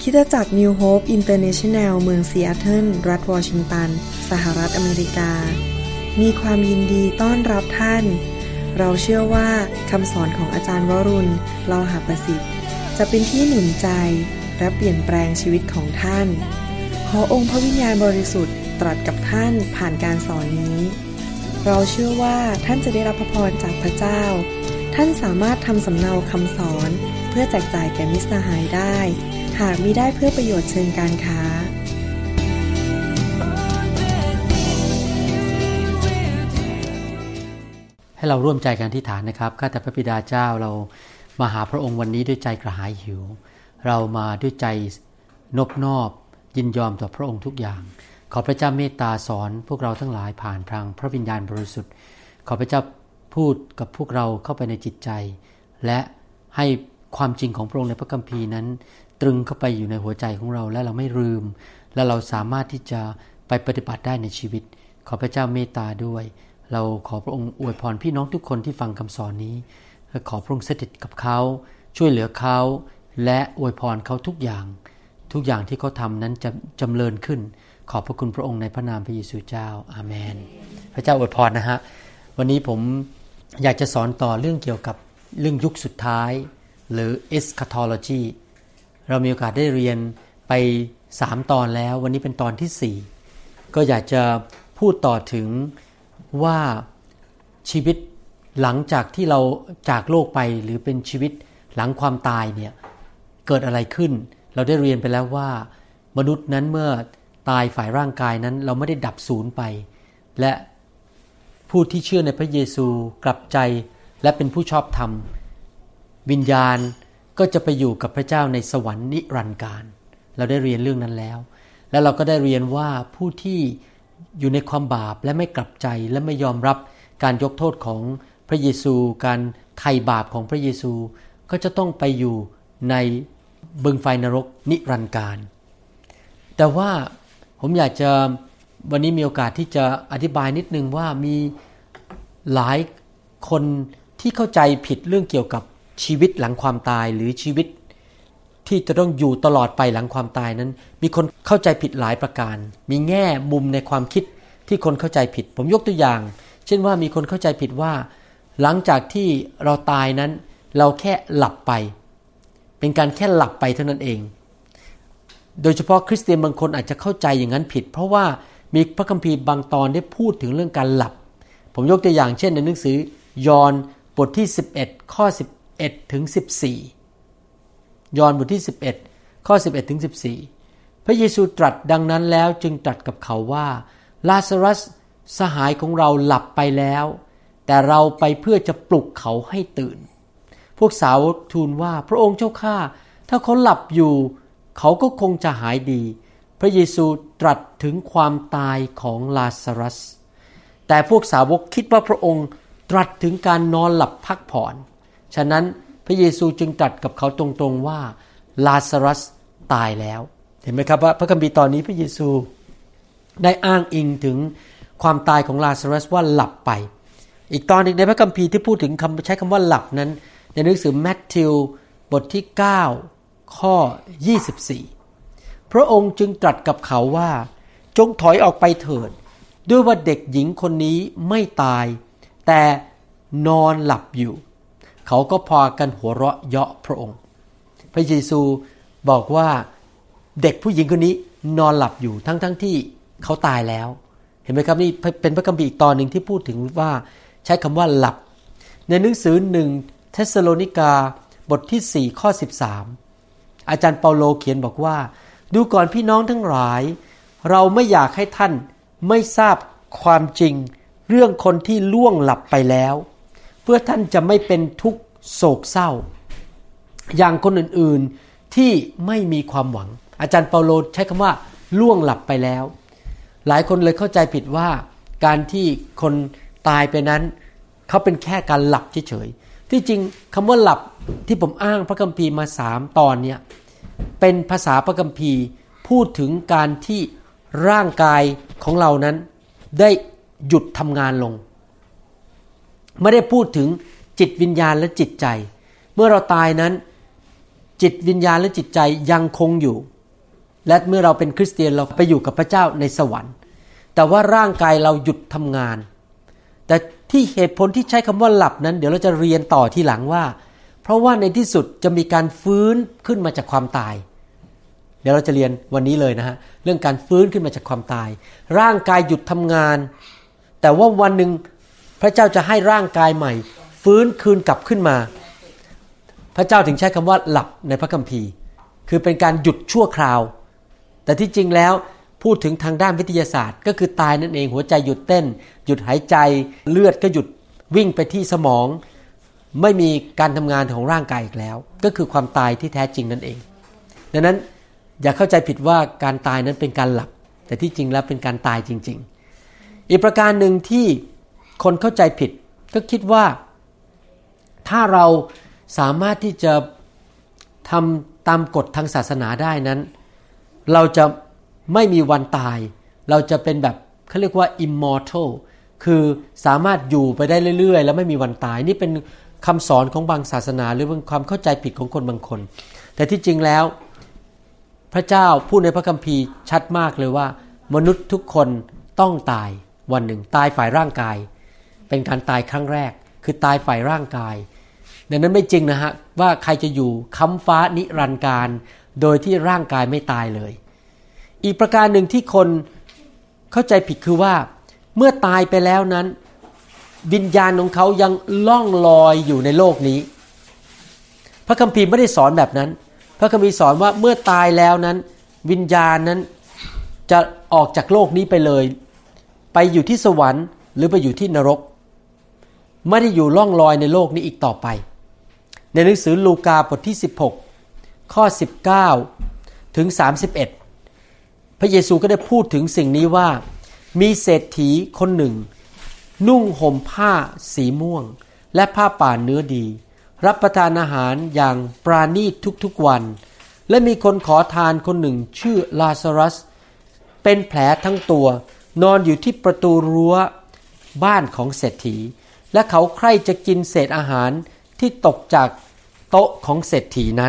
คริสตจักร New Hope International เมืองซีแอตเทิลรัฐวอชิงตันสหรัฐอเมริกามีความยินดีต้อนรับท่านเราเชื่อว่าคำสอนของอาจารย์วรุณ เลาหะประสิทธิ์จะเป็นที่หนุนใจและเปลี่ยนแปลงชีวิตของท่านขอองค์พระวิญญาณบริสุทธิ์ตรัสกับท่านผ่านการสอนนี้เราเชื่อว่าท่านจะได้รับพระพรจากพระเจ้าท่านสามารถทำสำเนาคำสอนเพื่อแจกจ่ายแก่มิตรสหายได้หากมิได้เพื่อประโยชน์เชิงการค้าให้เราร่วมใจกันอธิษฐานนะครับข้าแต่พระบิดาเจ้าเรามาหาพระองค์วันนี้ด้วยใจกระหายหิวเรามาด้วยใจนบนอบยินยอมต่อพระองค์ทุกอย่างขอพระเจ้าเมตตาสอนพวกเราทั้งหลายผ่านทางพระวิญญาณบริสุทธิ์ขอพระเจ้าพูดกับพวกเราเข้าไปในจิตใจและให้ความจริงของพระองค์ในพระคัมภีร์นั้นตรึงเข้าไปอยู่ในหัวใจของเราและเราไม่ลืมและเราสามารถที่จะไปปฏิบัติได้ในชีวิตขอพระเจ้าเมตตาด้วยเราขอพระองค์อวยพรพี่น้องทุกคนที่ฟังคำสอนนี้และขอพระองค์สถิตกับเขาช่วยเหลือเขาและอวยพรเขาทุกอย่างที่เขาทำนั้นจะจำเริญขึ้นขอบพระคุณพระองค์ในพระนามพระเยซูเจ้าอาเมนพระเจ้าอวยพรนะฮะวันนี้ผมอยากจะสอนต่อเรื่องเกี่ยวกับเรื่องยุคสุดท้ายหรือ eschatology เรามีโอกาสได้เรียนไป3ตอนแล้ววันนี้เป็นตอนที่4ก็อยากจะพูดต่อถึงว่าชีวิตหลังจากที่เราจากโลกไปหรือเป็นชีวิตหลังความตายเนี่ยเกิดอะไรขึ้นเราได้เรียนไปแล้วว่ามนุษย์นั้นเมื่อตายฝ่ายร่างกายนั้นเราไม่ได้ดับสูญไปและผู้ที่เชื่อในพระเยซูกลับใจและเป็นผู้ชอบธรรมวิญญาณก็จะไปอยู่กับพระเจ้าในสวรรค์นิรันดร์กาลเราได้เรียนเรื่องนั้นแล้วและเราก็ได้เรียนว่าผู้ที่อยู่ในความบาปและไม่กลับใจและไม่ยอมรับการยกโทษของพระเยซูการไถ่บาปของพระเยซูก็จะต้องไปอยู่ในบึงไฟนรกนิรันดร์กาลแต่ว่าผมอยากจะวันนี้มีโอกาสที่จะอธิบายนิดนึงว่ามีหลายคนที่เข้าใจผิดเรื่องเกี่ยวกับชีวิตหลังความตายหรือชีวิตที่จะต้องอยู่ตลอดไปหลังความตายนั้นมีคนเข้าใจผิดหลายประการมีแง่มุมในความคิดที่คนเข้าใจผิดผมยกตัวอย่างเช่นว่ามีคนเข้าใจผิดว่าหลังจากที่เราตายนั้นเราแค่หลับไปเป็นการแค่หลับไปเท่านั้นเองโดยเฉพาะคริสเตียนบางคนอาจจะเข้าใจอย่างนั้นผิดเพราะว่ามีพระคัมภีร์บางตอนได้พูดถึงเรื่องการหลับผมยกตัวอย่างเช่นในหนังสือยอห์นบทที่11ข้อ11ถึง14ยอห์นบทที่11ข้อ11ถึง14พระเยซูตรัสดังนั้นแล้วจึงตรัสกับเขาว่าลาซารัสสหายของเราหลับไปแล้วแต่เราไปเพื่อจะปลุกเขาให้ตื่นพวกสาวกทูลว่าพระองค์เจ้าข้าถ้าเขาหลับอยู่เขาก็คงจะหายดีพระเยซูตรัสถึงความตายของลาซารัสแต่พวกสาวกคิดว่าพระองค์ตรัสถึงการนอนหลับพักผ่อนฉะนั้นพระเยซูจึงตรัสกับเขาตรงๆว่าลาซารัสตายแล้วเห็นไหมครับว่าพระคัมภีร์ตอนนี้พระเยซูได้อ้างอิงถึงความตายของลาซารัสว่าหลับไปอีกตอนนึงในพระคัมภีร์ที่พูดถึงใช้คำว่าหลับนั้นในหนังสือมัทธิวบทที่9ข้อ24พระองค์จึงตรัสกับเขาว่าจงถอยออกไปเถิดด้วยว่าเด็กหญิงคนนี้ไม่ตายแต่นอนหลับอยู่เขาก็พากันหัวเราะเยาะพระองค์พระเยซูบอกว่าเด็กผู้หญิงคนนี้นอนหลับอยู่ทั้งที่เขาตายแล้วเห็นไหมครับนี่เป็นพระคัมภีร์อีกตอนนึงที่พูดถึงว่าใช้คำว่าหลับในหนังสือ1เธสซาโลนิกาบทที่4ข้อ13อาจารย์เปาโลเขียนบอกว่าดูก่อนพี่น้องทั้งหลายเราไม่อยากให้ท่านไม่ทราบความจริงเรื่องคนที่ล่วงหลับไปแล้วเพื่อท่านจะไม่เป็นทุกข์โศกเศร้าอย่างคนอื่นๆที่ไม่มีความหวังอาจารย์เปาโลใช้คำว่าล่วงหลับไปแล้วหลายคนเลยเข้าใจผิดว่าการที่คนตายไปนั้นเขาเป็นแค่การหลับเฉยๆที่จริงคำว่าหลับที่ผมอ้างพระคัมภีร์มา3ตอนเนี่ยเป็นภาษาพระคัมภีร์พูดถึงการที่ร่างกายของเรานั้นได้หยุดทำงานลงไม่ได้พูดถึงจิตวิญญาณและจิตใจเมื่อเราตายนั้นจิตวิญญาณและจิตใจยังคงอยู่และเมื่อเราเป็นคริสเตียนเราไปอยู่กับพระเจ้าในสวรรค์แต่ว่าร่างกายเราหยุดทำงานแต่ที่เหตุผลที่ใช้คำว่าหลับนั้นเดี๋ยวเราจะเรียนต่อทีหลังว่าเพราะว่าในที่สุดจะมีการฟื้นขึ้นมาจากความตายเดี๋ยวเราจะเรียนวันนี้เลยนะฮะเรื่องการฟื้นขึ้นมาจากความตายร่างกายหยุดทำงานแต่ว่าวันหนึ่งพระเจ้าจะให้ร่างกายใหม่ฟื้นคืนกลับขึ้นมาพระเจ้าถึงใช้คำว่าหลับในพระคัมภีร์คือเป็นการหยุดชั่วคราวแต่ที่จริงแล้วพูดถึงทางด้านวิทยาศาสตร์ก็คือตายนั่นเองหัวใจหยุดเต้นหยุดหายใจเลือดก็หยุดวิ่งไปที่สมองไม่มีการทำงานของร่างกายอีกแล้วก็คือความตายที่แท้จริงนั่นเองดังนั้นอย่าเข้าใจผิดว่าการตายนั้นเป็นการหลับแต่ที่จริงแล้วเป็นการตายจริงๆอีกประการหนึ่งที่คนเข้าใจผิดก็คิดว่าถ้าเราสามารถที่จะทำตามกฎทางศาสนาได้นั้นเราจะไม่มีวันตายเราจะเป็นแบบเขาเรียกว่า immortal คือสามารถอยู่ไปได้เรื่อยๆแล้วไม่มีวันตายนี่เป็นคำสอนของบางศาสนาหรือเป็นความเข้าใจผิดของคนบางคนแต่ที่จริงแล้วพระเจ้าพูดในพระคัมภีร์ชัดมากเลยว่ามนุษย์ทุกคนต้องตายวันหนึ่งตายฝ่ายร่างกายเป็นการตายครั้งแรกคือตายฝ่ายร่างกายดังนั้นไม่จริงนะฮะว่าใครจะอยู่ค้ำฟ้านิรันดร์การโดยที่ร่างกายไม่ตายเลยอีกประการหนึ่งที่คนเข้าใจผิดคือว่าเมื่อตายไปแล้วนั้นวิญญาณของเขายังล่องลอยอยู่ในโลกนี้พระคัมภีร์ไม่ได้สอนแบบนั้นพระคัมภีร์สอนว่าเมื่อตายแล้วนั้นวิญญาณนั้นจะออกจากโลกนี้ไปเลยไปอยู่ที่สวรรค์หรือไปอยู่ที่นรกไม่ได้อยู่ล่องลอยในโลกนี้อีกต่อไปในหนังสือลูกาบทที่16ข้อ19ถึง31พระเยซูก็ได้พูดถึงสิ่งนี้ว่ามีเศรษฐีคนหนึ่งนุ่งห่มผ้าสีม่วงและผ้าป่านเนื้อดีรับประทานอาหารอย่างปราณีตทุกๆวันและมีคนขอทานคนหนึ่งชื่อลาซารัสเป็นแผลทั้งตัวนอนอยู่ที่ประตูรั้วบ้านของเศรษฐีและเขาใคร่จะกินเศษอาหารที่ตกจากโต๊ะของเศรษฐีนั้น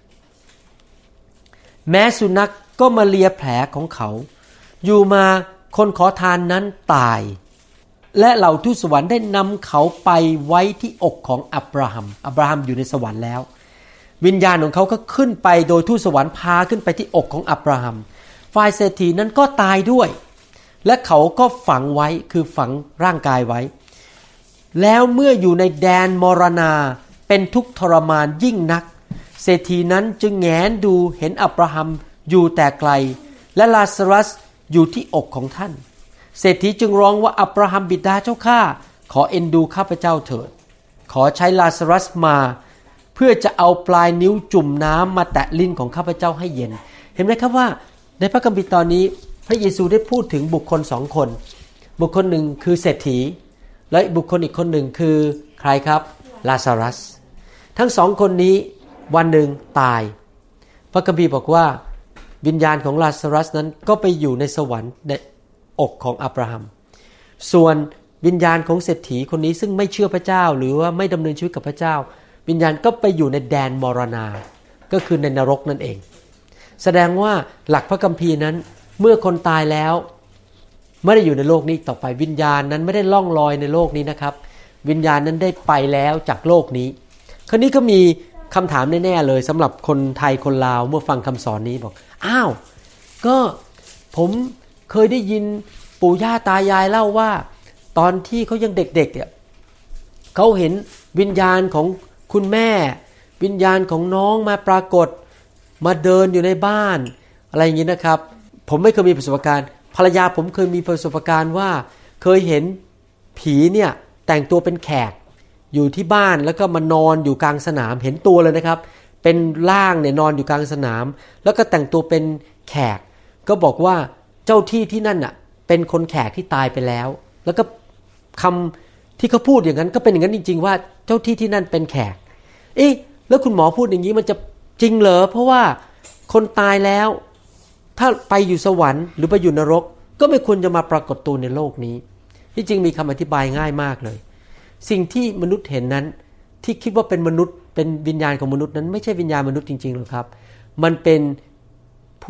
แม้สุนัขก็มาเลียแผลของเขาอยู่มาคนขอทานนั้นตายและเหล่าทูตสวรรค์ได้นำเขาไปไว้ที่อกของอับราฮัมอยู่ในสวรรค์แล้ววิญญาณของเขาก็ขึ้นไปโดยทูตสวรรค์พาขึ้นไปที่อกของอับราฮัมฝ่ายเศรษฐีนั้นก็ตายด้วยและเขาก็ฝังไว้คือฝังร่างกายไว้แล้วเมื่ออยู่ในแดนมรณาเป็นทุกข์ทรมานยิ่งนักเศรษฐีนั้นจึงแงนดูเห็นอับราฮัมอยู่แต่ไกลและลาซารัสอยู่ที่อกของท่านเศรษฐีจึงร้องว่าอับราฮัมบิดาเจ้าข้าขอเอ็นดูข้าพเจ้าเถิดขอใช้ลาซารัสมาเพื่อจะเอาปลายนิ้วจุ่มน้ำมาแตะลิ้นของข้าพเจ้าให้เย็นเห็นไหมครับว่าในพระคัมภีร์ตอนนี้พระเยซูได้พูดถึงบุคคลสองคนบุคคลหนึ่งคือเศรษฐีและบุคคลอีกคนหนึ่งคือใครครับลาซารัสทั้งสองคนนี้วันหนึ่งตายพระคัมภีร์บอกว่าวิญญาณของลาซารัสนั้นก็ไปอยู่ในสวรรค์ในอกของอับราฮัมส่วนวิญญาณของเศรษฐีคนนี้ซึ่งไม่เชื่อพระเจ้าหรือว่าไม่ดำเนินชีวิตกับพระเจ้าวิญญาณก็ไปอยู่ในแดนมรณาก็คือในนรกนั่นเองแสดงว่าหลักพระคัมภีร์นั้นเมื่อคนตายแล้วไม่ได้อยู่ในโลกนี้ต่อไปวิญญาณนั้นไม่ได้ล่องลอยในโลกนี้นะครับวิญญาณนั้นได้ไปแล้วจากโลกนี้คราวนี้ก็มีคำถามแน่ๆเลยสำหรับคนไทยคนลาวเมื่อฟังคำสอนนี้บอกอ้าวก็ผมเคยได้ยินปู่ย่าตายายเล่าว่าตอนที่เขายังเด็กๆเนี่ยเขาเห็นวิญญาณของคุณแม่วิญญาณของน้องมาปรากฏมาเดินอยู่ในบ้านอะไรอย่างนี้นะครับผมไม่เคยมีประสบการณ์ภรรยาผมเคยมีประสบการณ์ว่าเคยเห็นผีเนี่ยแต่งตัวเป็นแขกอยู่ที่บ้านแล้วก็มานอนอยู่กลางสนามเห็นตัวเลยนะครับเป็นร่างเนี่ยนอนอยู่กลางสนามแล้วก็แต่งตัวเป็นแขกก็บอกว่าเจ้าที่ที่นั่นน่ะเป็นคนแขกที่ตายไปแล้วแล้วก็คำที่เขาพูดอย่างนั้นก็เป็นอย่างนั้นจริงๆว่าเจ้าที่ที่นั่นเป็นแขกแล้วคุณหมอพูดอย่างนี้มันจะจริงเหรอเพราะว่าคนตายแล้วถ้าไปอยู่สวรรค์หรือไปอยู่นรกก็ไม่ควรจะมาปรากฏตัวในโลกนี้ที่จริงมีคำอธิบายง่ายมากเลยสิ่งที่มนุษย์เห็นนั้นที่คิดว่าเป็นมนุษย์เป็นวิญญาณของมนุษย์นั้นไม่ใช่วิญญาณมนุษย์จริงๆหรอกครับมันเป็นพวก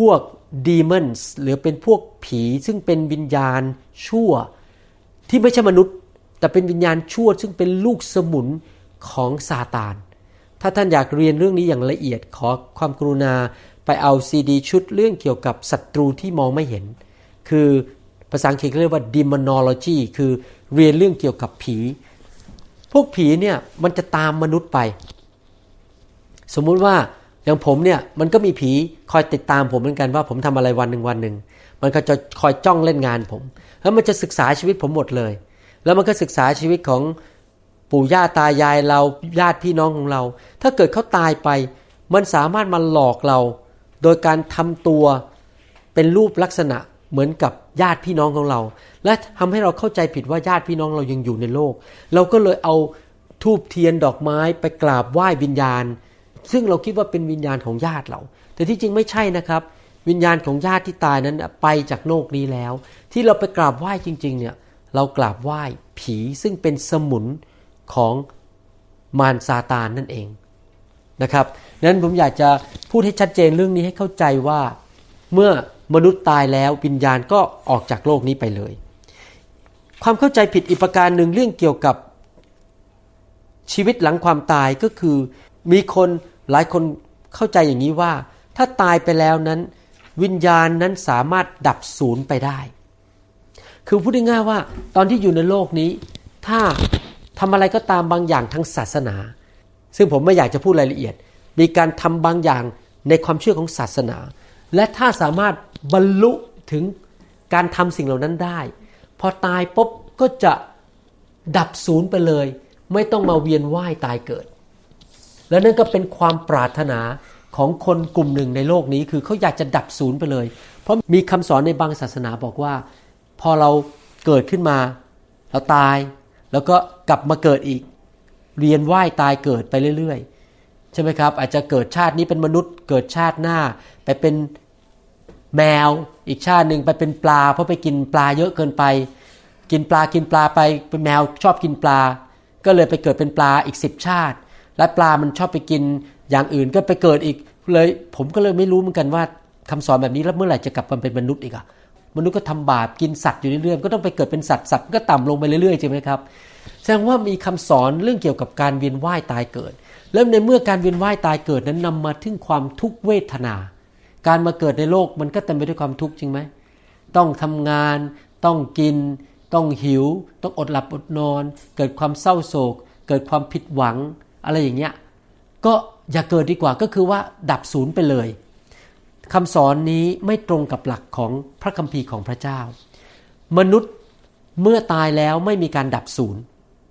demons หรือเป็นพวกผีซึ่งเป็นวิญญาณชั่วที่ไม่ใช่มนุษย์แต่เป็นวิญญาณชั่วซึ่งเป็นลูกสมุนของซาตานถ้าท่านอยากเรียนเรื่องนี้อย่างละเอียดขอความกรุณาไปเอาซีดีชุดเรื่องเกี่ยวกับศัตรูที่มองไม่เห็นคือภาษาอังกฤษเรียกว่า demonology คือเรียนเรื่องเกี่ยวกับผีพวกผีเนี่ยมันจะตามมนุษย์ไปสมมุติว่าอย่างผมเนี่ยมันก็มีผีคอยติดตามผมเหมือนกันว่าผมทำอะไรวันหนึ่งมันก็จะคอยจ้องเล่นงานผมแล้วมันจะศึกษาชีวิตผมหมดเลยแล้วมันก็ศึกษาชีวิตของปู่ย่าตายายเราญาติพี่น้องของเราถ้าเกิดเขาตายไปมันสามารถมาหลอกเราโดยการทำตัวเป็นรูปลักษณะเหมือนกับญาติพี่น้องของเราและทำให้เราเข้าใจผิดว่าญาติพี่น้องเรายังอยู่ในโลกเราก็เลยเอาธูปเทียนดอกไม้ไปกราบไหว้วิญญาณซึ่งเราคิดว่าเป็นวิญญาณของญาติเราแต่ที่จริงไม่ใช่นะครับวิญญาณของญาติที่ตายนั้นไปจากโลกนี้แล้วที่เราไปกราบไหว้จริงๆเนี่ยเรากราบไหว้ผีซึ่งเป็นสมุนของมารซาตานนั่นเองนะครับนั้นผมอยากจะพูดให้ชัดเจนเรื่องนี้ให้เข้าใจว่าเมื่อมนุษย์ตายแล้ววิญญาณก็ออกจากโลกนี้ไปเลยความเข้าใจผิดอีกประการหนึ่งเรื่องเกี่ยวกับชีวิตหลังความตายก็คือมีคนหลายคนเข้าใจอย่างนี้ว่าถ้าตายไปแล้วนั้นวิญญาณนั้นสามารถดับสูญไปได้คือพูดง่ายๆว่าตอนที่อยู่ในโลกนี้ถ้าทำอะไรก็ตามบางอย่างทางศาสนาซึ่งผมไม่อยากจะพูดรายละเอียดมีการทำบางอย่างในความเชื่อของศาสนาและถ้าสามารถบรรลุถึงการทำสิ่งเหล่านั้นได้พอตายปุ๊บก็จะดับสูญไปเลยไม่ต้องมาเวียนว่ายตายเกิดและนั่นก็เป็นความปรารถนาของคนกลุ่มหนึ่งในโลกนี้คือเขาอยากจะดับสูญไปเลยเพราะมีคำสอนในบางศาสนาบอกว่าพอเราเกิดขึ้นมาเราตายแล้วก็กลับมาเกิดอีกเวียนว่ายตายเกิดไปเรื่อยๆใช่ไหมครับอาจจะเกิดชาตินี้เป็นมนุษย์เกิดชาติหน้าไปเป็นแมวอีกชาตินึงไปเป็นปลาเพราะไปกินปลาเยอะเกินไปกินปลาไปเป็นแมวชอบกินปลาก็เลยไปเกิดเป็นปลาอีก10ชาติและปลามันชอบไปกินอย่างอื่นก็ไปเกิดอีกเลยผมก็เลยไม่รู้เหมือนกันว่าคำสอนแบบนี้แล้วเมื่อไหร่จะกลับมาเป็นมนุษย์อีกอ่ะมนุษย์ก็ทำบาปกินสัตว์อยู่เรื่อยๆก็ต้องไปเกิดเป็นสัตว์ก็ต่ำลงไปเรื่อยๆใช่ไหมครับแสดงว่ามีคำสอนเรื่องเกี่ยวกับการเวียนว่ายตายเกิดแล้วในเมื่อการเวียนว่ายตายเกิดนั้นนำมาถึงความทุกขเวทนาการมาเกิดในโลกมันก็เต็มไปด้วยความทุกข์จริงไหมต้องทำงานต้องกินต้องหิวต้องอดหลับอดนอนเกิดความเศร้าโศกเกิดความผิดหวังอะไรอย่างเงี้ยก็อย่าเกิดดีกว่าก็คือว่าดับสูญไปเลยคำสอนนี้ไม่ตรงกับหลักของพระคัมภีร์ของพระเจ้ามนุษย์เมื่อตายแล้วไม่มีการดับสูญ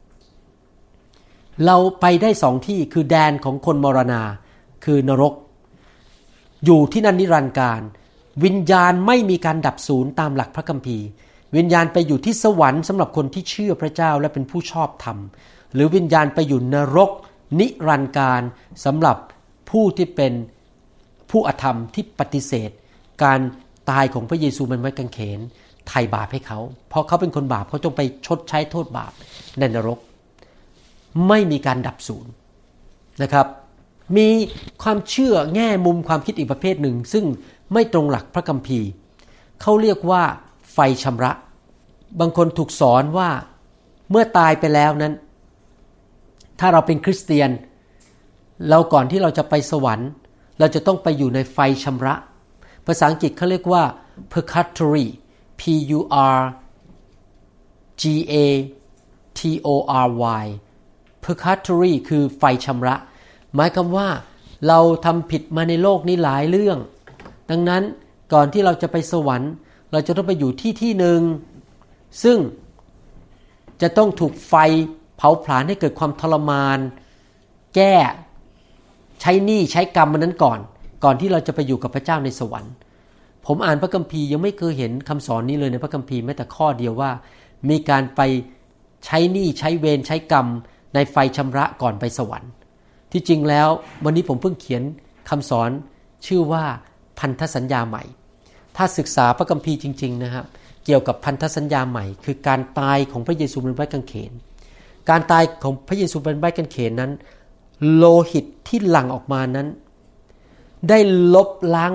เราไปได้สองที่คือแดนของคนมรณาคือนรกอยู่ที่นั่นนิรันดร์การวิญญาณไม่มีการดับสูญตามหลักพระคัมภีร์วิญญาณไปอยู่ที่สวรรค์สำหรับคนที่เชื่อพระเจ้าและเป็นผู้ชอบธรรมหรือวิญญาณไปอยู่นรกนิรันดร์การสำหรับผู้ที่เป็นผู้อธรรมที่ปฏิเสธการตายของพระเยซูบนไม้กางเขนไถ่บาปให้เขาเพราะเขาเป็นคนบาปเขาต้องไปชดใช้โทษบาปในนรกไม่มีการดับสูญนะครับมีความเชื่อแง่มุมความคิดอีกประเภทหนึ่งซึ่งไม่ตรงหลักพระคัมภีร์เขาเรียกว่าไฟชำระบางคนถูกสอนว่าเมื่อตายไปแล้วนั้นถ้าเราเป็นคริสเตียนเราก่อนที่เราจะไปสวรรค์เราจะต้องไปอยู่ในไฟชำระภาษาอังกฤษเขาเรียกว่า purgatory P U R G A T O R Y purgatory คือไฟชำระหมายความว่าเราทำผิดมาในโลกนี้หลายเรื่องดังนั้นก่อนที่เราจะไปสวรรค์เราจะต้องไปอยู่ที่หนึ่งซึ่งจะต้องถูกไฟเผาผลาญให้เกิดความทรมานแก้ใช้หนี้ใช้กรรมมันนั้นก่อนที่เราจะไปอยู่กับพระเจ้าในสวรรค์ผมอ่านพระคัมภีร์ยังไม่เคยเห็นคำสอนนี้เลยในพระคัมภีร์แม้แต่ข้อเดียวว่ามีการไปใช้หนี้ใช้เวรใช้กรรมในไฟชำระก่อนไปสวรรค์ที่จริงแล้ววันนี้ผมเพิ่งเขียนคำสอนชื่อว่าพันธสัญญาใหม่ถ้าศึกษาพระคัมภีร์จริงๆนะครับเกี่ยวกับพันธสัญญาใหม่คือการตายของพระเยซูบนไม้กางเขนการตายของพระเยซูบนไม้กางเขนนั้นโลหิตที่หลั่งออกมานั้นได้ลบล้างบาปท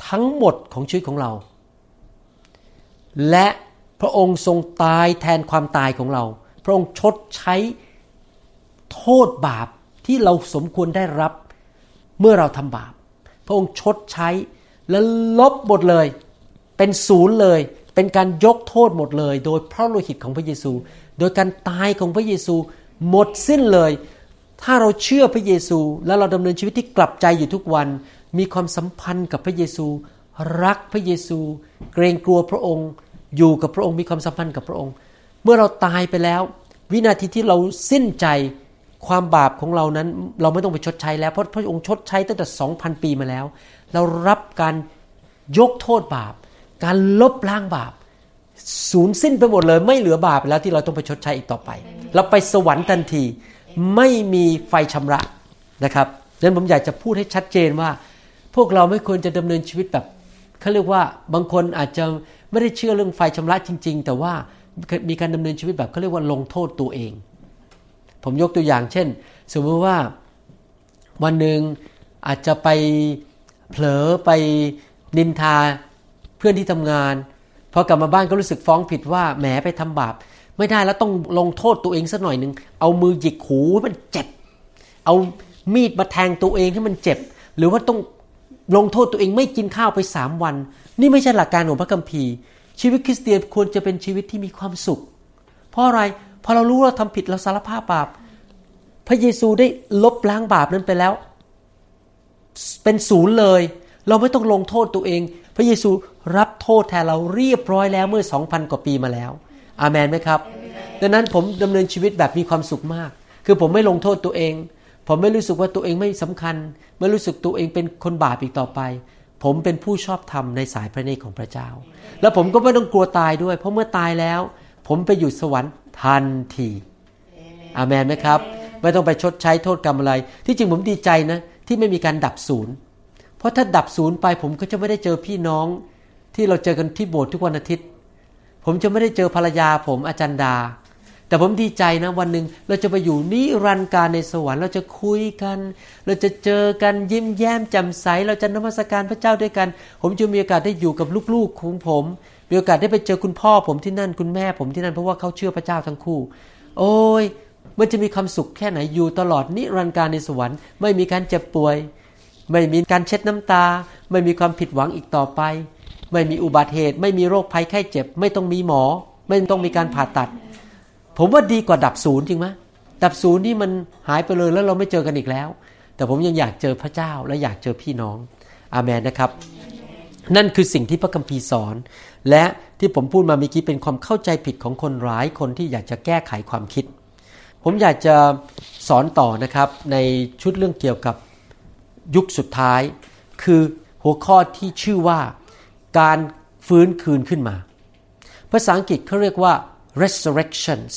ทั้งหมดของชีวิตของเราและพระองค์ทรงตายแทนความตายของเราพระองค์ชดใช้โทษบาปที่เราสมควรได้รับเมื่อเราทำบาปพระองค์ชดใช้และลบหมดเลยเป็นศูนย์เลยเป็นการยกโทษหมดเลยโดยพระโลหิตของพระเยซูโดยการตายของพระเยซูหมดสิ้นเลยถ้าเราเชื่อพระเยซูและเราดำเนินชีวิตที่กลับใจอยู่ทุกวันมีความสัมพันธ์กับพระเยซูรักพระเยซูเกรงกลัวพระองค์อยู่กับพระองค์มีความสัมพันธ์กับพระองค์เมื่อเราตายไปแล้ววินาทีที่เราสิ้นใจความบาปของเรานั้นเราไม่ต้องไปชดใช้แล้วเพราะพระองค์ชดใช้ตั้งแต่ 2,000 ปีมาแล้วเรารับการยกโทษบาปการลบล้างบาปสูญสิ้นไปหมดเลยไม่เหลือบาปแล้วที่เราต้องไปชดใช้อีกต่อไปเราไปสวรรค์ทันทีไม่มีไฟชำระนะครับดังนั้นผมอยากจะพูดให้ชัดเจนว่าพวกเราไม่ควรจะดำเนินชีวิตแบบเขาเรียกว่าบางคนอาจจะไม่ได้เชื่อเรื่องไฟชำระจริงๆแต่ว่ามีการดำเนินชีวิตแบบเขาเรียกว่าลงโทษตัวเองผมยกตัวอย่างเช่นสมมติว่าวันหนึ่งอาจจะไปเผลอไปนินทาเพื่อนที่ทำงานพอกลับมาบ้านก็รู้สึกฟ้องผิดว่าแหมไปทำบาปไม่ได้แล้วต้องลงโทษตัวเองสักหน่อยนึงเอามือหยิกหูให้มันเจ็บเอามีดมาแทงตัวเองให้มันเจ็บหรือว่าต้องลงโทษตัวเองไม่กินข้าวไป3 วันนี่ไม่ใช่หลักการของพระคัมภีร์ชีวิตคริสเตียนควรจะเป็นชีวิตที่มีความสุขเพราะอะไรพอเรารู้ว่าเราทำผิดเราสารภาพบาปพระเยซูได้ลบล้างบาปนั้นไปแล้วเป็นศูนย์เลยเราไม่ต้องลงโทษตัวเองพระเยซูรับโทษแทนเราเรียบร้อยแล้วเมื่อ 2,000 กว่าปีมาแล้วอาเมนไหมครับดังนั้นผมดำเนินชีวิตแบบมีความสุขมากคือผมไม่ลงโทษตัวเองผมไม่รู้สึกว่าตัวเองไม่สำคัญไม่รู้สึกตัวเองเป็นคนบาปอีกต่อไปผมเป็นผู้ชอบธรรมในสายพระเนตรของพระเจ้าแล้วผมก็ไม่ต้องกลัวตายด้วยเพราะเมื่อตายแล้วผมไปอยู่สวรรค์ทันทีอาเมนไหมครับไม่ต้องไปชดใช้โทษกรรมอะไรที่จริงผมดีใจนะที่ไม่มีการดับศูนย์เพราะถ้าดับศูนย์ไปผมก็จะไม่ได้เจอพี่น้องที่เราเจอกันที่โบสถ์ทุกวันอาทิตย์ผมจะไม่ได้เจอภรรยาผมอาจารย์ดาแต่ผมดีใจนะวันหนึ่งเราจะไปอยู่นิรันดร์การในสวรรค์เราจะคุยกันเราจะเจอกันยิ้มแย้มแจ่มใสเราจะนมัสการพระเจ้าด้วยกันผมจะมีโอกาสได้อยู่กับลูกๆของผมมีโอกาสได้ไปเจอคุณพ่อผมที่นั่นคุณแม่ผมที่นั่นเพราะว่าเขาเชื่อพระเจ้าทั้งคู่โอ้ยมันจะมีความสุขแค่ไหนอยู่ตลอดนิรันดร์การในสวรรค์ไม่มีการเจ็บป่วยไม่มีการเช็ดน้ำตาไม่มีความผิดหวังอีกต่อไปไม่มีอุบัติเหตุไม่มีโรคภัยไข้เจ็บไม่ต้องมีหมอไม่ต้องมีการผ่าตัดผมว่าดีกว่าดับศูนย์จริงไหมดับศูนย์นี่มันหายไปเลยแล้วเราไม่เจอกันอีกแล้วแต่ผมยังอยากเจอพระเจ้าและอยากเจอพี่น้องอาเมนนะครับนั่นคือสิ่งที่พระคัมภีร์สอนและที่ผมพูดมาเมื่อกี้เป็นความเข้าใจผิดของคนหลายคนที่อยากจะแก้ไขความคิดผมอยากจะสอนต่อนะครับในชุดเรื่องเกี่ยวกับยุคสุดท้ายคือหัวข้อที่ชื่อว่าการฟื้นคืนขึ้นมาภาษาอังกฤษเขาเรียกว่า resurrections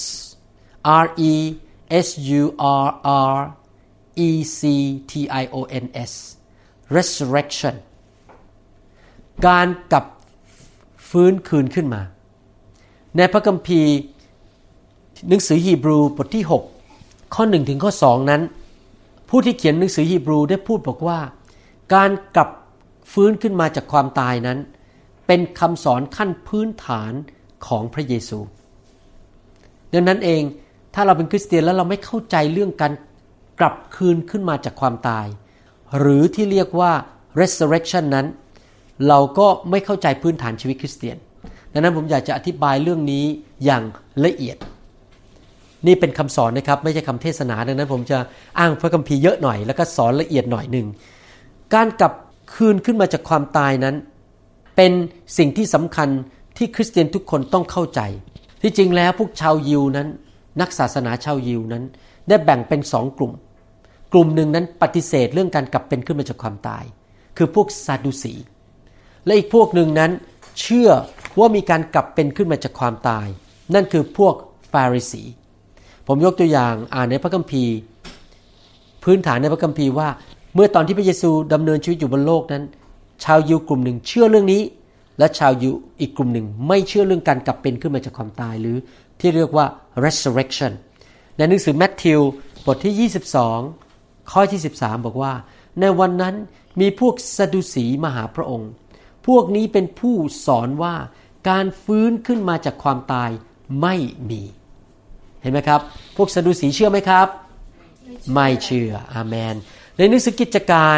R E S U R R E C T I O N S resurrection การกลับฟื้นคืนขึ้นมาในพระคัมภีร์หนังสือฮีบรูบทที่6ข้อ1ถึงข้อ2นั้นผู้ที่เขียนหนังสือฮีบรูได้พูดบอกว่าการกลับฟื้นขึ้นมาจากความตายนั้นเป็นคำสอนขั้นพื้นฐานของพระเยซูดังนั้นเองถ้าเราเป็นคริสเตียนแล้วเราไม่เข้าใจเรื่องการกลับคืนขึ้นมาจากความตายหรือที่เรียกว่า resurrection นั้นเราก็ไม่เข้าใจพื้นฐานชีวิตคริสเตียนดังนั้นผมอยากจะอธิบายเรื่องนี้อย่างละเอียดนี่เป็นคำสอนนะครับไม่ใช่คำเทศนาดังนั้นผมจะอ้างพระคัมภีร์เยอะหน่อยแล้วก็สอนละเอียดหน่อยนึงการกลับคืนขึ้นมาจากความตายนั้นเป็นสิ่งที่สำคัญที่คริสเตียนทุกคนต้องเข้าใจที่จริงแล้วพวกชาวยิวนั้นนักศาสนาชาวยิวนั้นได้แบ่งเป็น2 กลุ่มกลุ่มหนึ่งนั้นปฏิเสธเรื่องการกลับเป็นขึ้นมาจากความตายคือพวกซาดูสีและอีกพวกหนึ่งนั้นเชื่อว่ามีการกลับเป็นขึ้นมาจากความตายนั่นคือพวกฟาริสีผมยกตัวอย่างอ่านในพระคัมภีร์พื้นฐานในพระคัมภีร์ว่าเมื่อตอนที่พระเยซูดำเนินชีวิตอยู่บนโลกนั้นชาวยิวกลุ่มหนึ่งเชื่อเรื่องนี้และชาวยิวอีกกลุ่มหนึ่งไม่เชื่อเรื่องการกลับเป็นขึ้นมาจากความตายหรือที่เรียกว่า resurrection ในหนังสือมัทธิวบทที่22ข้อที่13บอกว่าในวันนั้นมีพวกซาดูสีมาหาพระองค์พวกนี้เป็นผู้สอนว่าการฟื้นขึ้นมาจากความตายไม่มีเห็นไหมครับพวกซาดูสีเชื่อไหมครับไม่เชื่ออาเมนในหนังสือกิจการ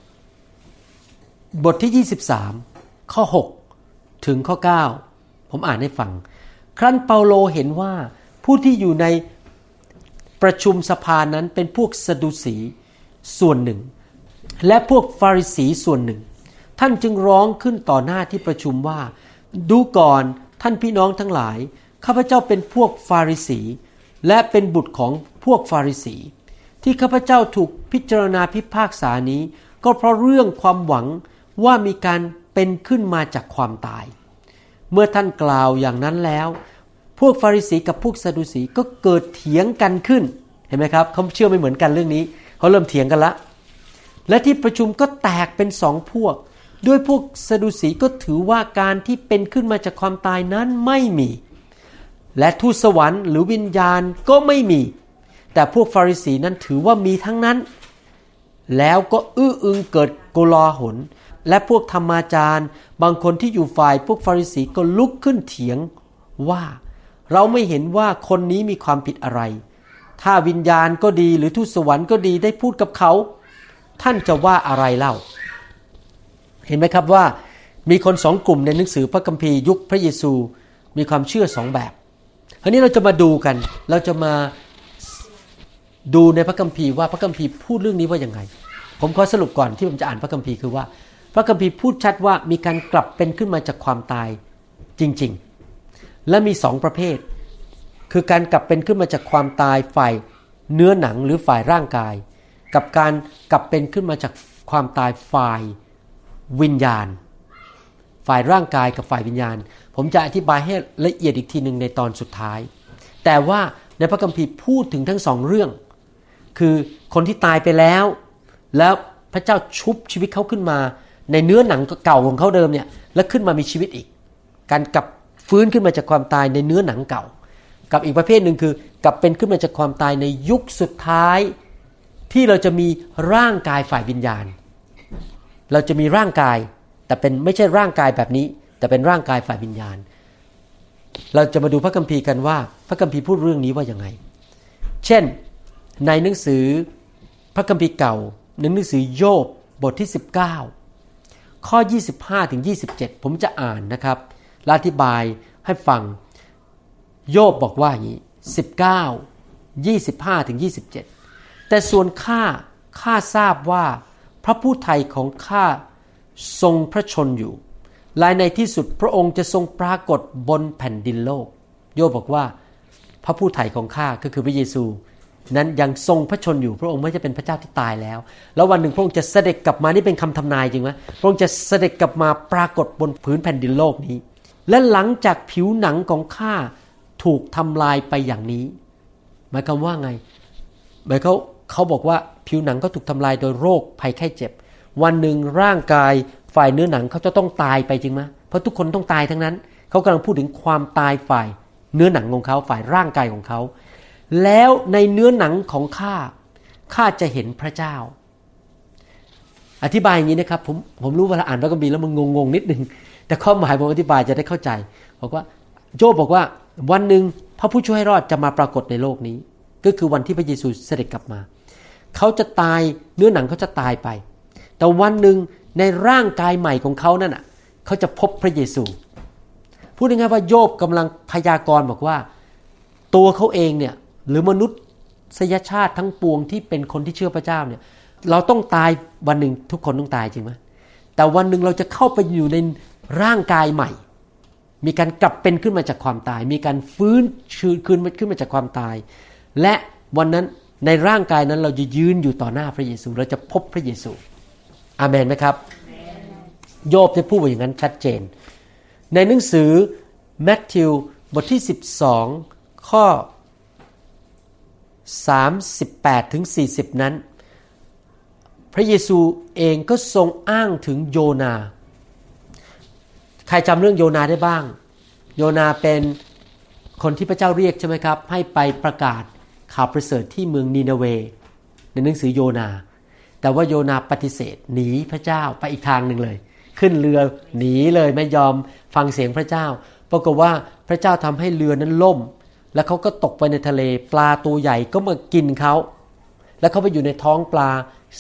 บทที่23ข้อ6ถึงข้อ9ผมอ่านให้ฟังครั้นเปาโลเห็นว่าผู้ที่อยู่ในประชุมสภานั้นเป็นพวกซาดูสีส่วนหนึ่งและพวกฟาริสีส่วนหนึ่งท่านจึงร้องขึ้นต่อหน้าที่ประชุมว่าดูก่อนท่านพี่น้องทั้งหลายข้าพเจ้าเป็นพวกฟาริสีและเป็นบุตรของพวกฟาริสีที่ข้าพเจ้าถูกพิจารณาพิพากษานี้ก็เพราะเรื่องความหวังว่ามีการเป็นขึ้นมาจากความตายเมื่อท่านกล่าวอย่างนั้นแล้วพวกฟาริสีกับพวกซาดูสีก็เกิดเถียงกันขึ้นเห็นไหมครับเขาเชื่อไม่เหมือนกันเรื่องนี้เขาเริ่มเถียงกันละและที่ประชุมก็แตกเป็นสองพวกด้วยพวกซาดูสีก็ถือว่าการที่เป็นขึ้นมาจากความตายนั้นไม่มีและทูตสวรรค์หรือวิญญาณก็ไม่มีแต่พวกฟาริสีนั้นถือว่ามีทั้งนั้นแล้วก็อื้ออึงเกิดโกลาหลและพวกธรรมาจารย์บางคนที่อยู่ฝ่ายพวกฟาริสีก็ลุกขึ้นเถียงว่าเราไม่เห็นว่าคนนี้มีความผิดอะไรถ้าวิญญาณก็ดีหรือทูตสวรรค์ก็ดีได้พูดกับเขาท่านจะว่าอะไรเล่าเห็นไหมครับว่ามีคนสองกลุ่มในหนังสือพระคัมภีร์ยุคพระเยซูมีความเชื่อสองแบบคราวนี้เราจะมาดูกันเราจะมาดูในพระคัมภีร์ว่าพระคัมภีร์พูดเรื่องนี้ว่ายังไงผมขอสรุปก่อนที่ผมจะอ่านพระคัมภีร์คือว่าพระคัมภีร์พูดชัดว่ามีการกลับเป็นขึ้นมาจากความตายจริงๆและมีสองประเภทคือการกลับเป็นขึ้นมาจากความตายฝ่ายเนื้อหนังหรือฝ่ายร่างกายกับการกลับเป็นขึ้นมาจากความตายฝ่ายวิญญาณฝ่ายร่างกายกับฝ่ายวิญญาณผมจะอธิบายให้ละเอียดอีกทีนึงในตอนสุดท้ายแต่ว่าในพระคัมภีร์พูดถึงทั้งสองเรื่องคือคนที่ตายไปแล้วพระเจ้าชุบชีวิตเขาขึ้นมาในเนื้อหนังเก่าของเขาเดิมเนี่ยแล้วขึ้นมามีชีวิตอีกการกลับฟื้นขึ้นมาจากความตายในเนื้อหนังเก่ากับอีกประเภทหนึ่งคือกลับเป็นขึ้นมาจากความตายในยุคสุดท้ายที่เราจะมีร่างกายฝ่ายวิญญาณเราจะมีร่างกายแต่เป็นไม่ใช่ร่างกายแบบนี้แต่เป็นร่างกายฝ่ายวิญญาณเราจะมาดูพระคัมภีร์กันว่าพระคัมภีร์พูดเรื่องนี้ว่าอย่างไรเช่นในหนังสือพระคัมภีร์เก่าหนังสือโยบบทที่19ข้อ25ถึง27ผมจะอ่านนะครับและอธิบายให้ฟังโยบบอกว่าอย่างนี้19 25ถึง27แต่ส่วนข้าทราบว่าพระผู้ไถ่ของข้าทรงพระชนอยู่และในที่สุดพระองค์จะทรงปรากฏบนแผ่นดินโลกโยบบอกว่าพระผู้ไถ่ของข้าก็คือพระเยซูนั้นยังทรงพระชนอยู่พระองค์ไม่ใช่เป็นพระเจ้าที่ตายแล้ววันหนึ่งพระองค์จะเสด็จกลับมานี่เป็นคำทำนายจริงไหมพระองค์จะเสด็จกลับมาปรากฏบนผืนแผ่นดินโลกนี้และหลังจากผิวหนังของข้าถูกทำลายไปอย่างนี้หมายความว่าไงหมายเขาบอกว่าผิวหนังก็ถูกทำลายโดยโรคภัยไข้เจ็บวันหนึ่งร่างกายฝ่ายเนื้อหนังเขาจะต้องตายไปจริงไหมเพราะทุกคนต้องตายทั้งนั้นเขากำลังพูดถึงความตายฝ่ายเนื้อหนังของเขาฝ่ายร่างกายของเขาแล้วในเนื้อหนังของข้าจะเห็นพระเจ้าอธิบายอย่างนี้นะครับผมรู้ว่าอ่านพระคัมภีร์แล้วมันงงนิดนึงแต่ข้อหมายผมอธิบายจะได้เข้าใจบอกว่าโยบบอกว่าวันหนึ่งพระผู้ช่วยให้รอดจะมาปรากฏในโลกนี้ก็คือวันที่พระเยซูเสด็จกลับมาเขาจะตายเนื้อหนังเขาจะตายไปแต่วันหนึ่งในร่างกายใหม่ของเขานั่นน่ะเขาจะพบพระเยซูพูดง่ายๆว่าโยบกำลังพยากรณ์บอกว่าตัวเขาเองเนี่ยหรือมนุษยชาติทั้งปวงที่เป็นคนที่เชื่อพระเจ้าเนี่ยเราต้องตายวันหนึ่งทุกคนต้องตายจริงไหมแต่วันหนึ่งเราจะเข้าไปอยู่ในร่างกายใหม่มีการกลับเป็นขึ้นมาจากความตายมีการฟื้นคืนขึ้นมาจากความตายและวันนั้นในร่างกายนั้นเราจะยืนอยู่ต่อหน้าพระเยซูเราจะพบพระเยซูอาเมนไหมครับโยบได้พูดอย่างนั้นชัดเจนในหนังสือมัทธิวบทที่12ข้อ38ถึง40นั้นพระเยซูเองก็ทรงอ้างถึงโยนาใครจำเรื่องโยนาได้บ้างโยนาเป็นคนที่พระเจ้าเรียกใช่ไหมครับให้ไปประกาศข่าวประเสริฐที่เมืองนีนาเวในหนังสือโยนาแต่ว่าโยนาปฏิเสธหนีพระเจ้าไปอีกทางหนึ่งเลยขึ้นเรือหนีเลยไม่ยอมฟังเสียงพระเจ้าปรากฏว่าพระเจ้าทำให้เรือนั้นล่มแล้วเขาก็ตกไปในทะเลปลาตัวใหญ่ก็มากินเขาแล้วเขาไปอยู่ในท้องปลา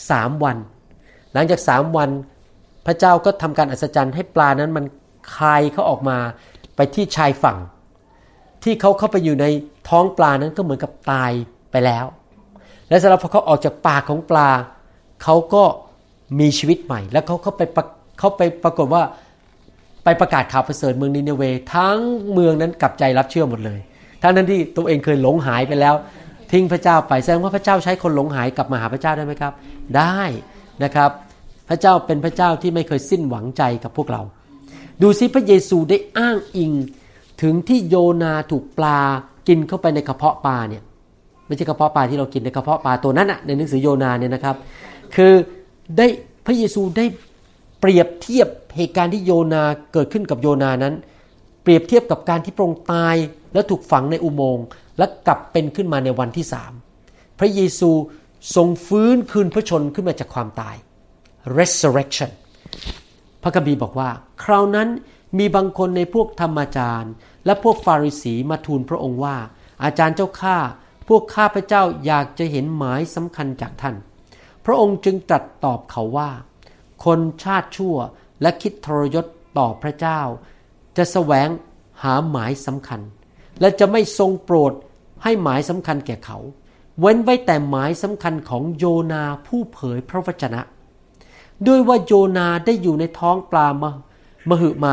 3 วันหลังจาก3 วันพระเจ้าก็ทำการอัศจรรย์ให้ปลานั้นมันคายเขาออกมาไปที่ชายฝั่งที่เขาเข้าไปอยู่ในท้องปลานั้นก็เหมือนกับตายไปแล้วและสำหรับพอเขาออกจากปากของปลาเขาก็มีชีวิตใหม่แล้วเขาไปปรากฏว่าไปประกาศข่าวประเสริฐเมืองนิเนเวทั้งเมืองนั้นกลับใจรับเชื่อหมดเลยทั้งนั้นที่ตัวเองเคยหลงหายไปแล้วทิ้งพระเจ้าไปแสดงว่าพระเจ้าใช้คนหลงหายกลับมาหาพระเจ้าได้ไหมครับได้นะครับพระเจ้าเป็นพระเจ้าที่ไม่เคยสิ้นหวังใจกับพวกเราดูซิพระเยซูได้อ้างอิงถึงที่โยนาถูกปลากินเข้าไปในกระเพาะปลาเนี่ยไม่ใช่กระเพาะปลาที่เรากินในกระเพาะปลาตัวนั้นน่ะในหนังสือโยนาเนี่ยนะครับคือได้พระเยซูได้เปรียบเทียบเหตุการณ์ที่โยนาเกิดขึ้นกับโยนานั้นเปรียบเทียบกับการที่พระองค์ตายแล้วถูกฝังในอุโมงค์และกลับเป็นขึ้นมาในวันที่3พระเยซูทรงฟื้นคืนพระชนขึ้นมาจากความตาย resurrection พระคัมภีร์บอกว่าคราวนั้นมีบางคนในพวกธรรมจารย์และพวกฟาริสีมาทูลพระองค์ว่าอาจารย์เจ้าข้าพวกข้าพเจ้าอยากจะเห็นหมายสำคัญจากท่านพระองค์จึงตรัสตอบเขาว่าคนชาติชั่วและคิดทรยศต่อพระเจ้าจะแสวงหาหมายสำคัญและจะไม่ทรงโปรดให้หมายสำคัญแก่เขาเว้นไว้แต่หมายสำคัญของโยนาผู้เผยพระวจนะด้วยว่าโยนาได้อยู่ในท้องปลามหึมา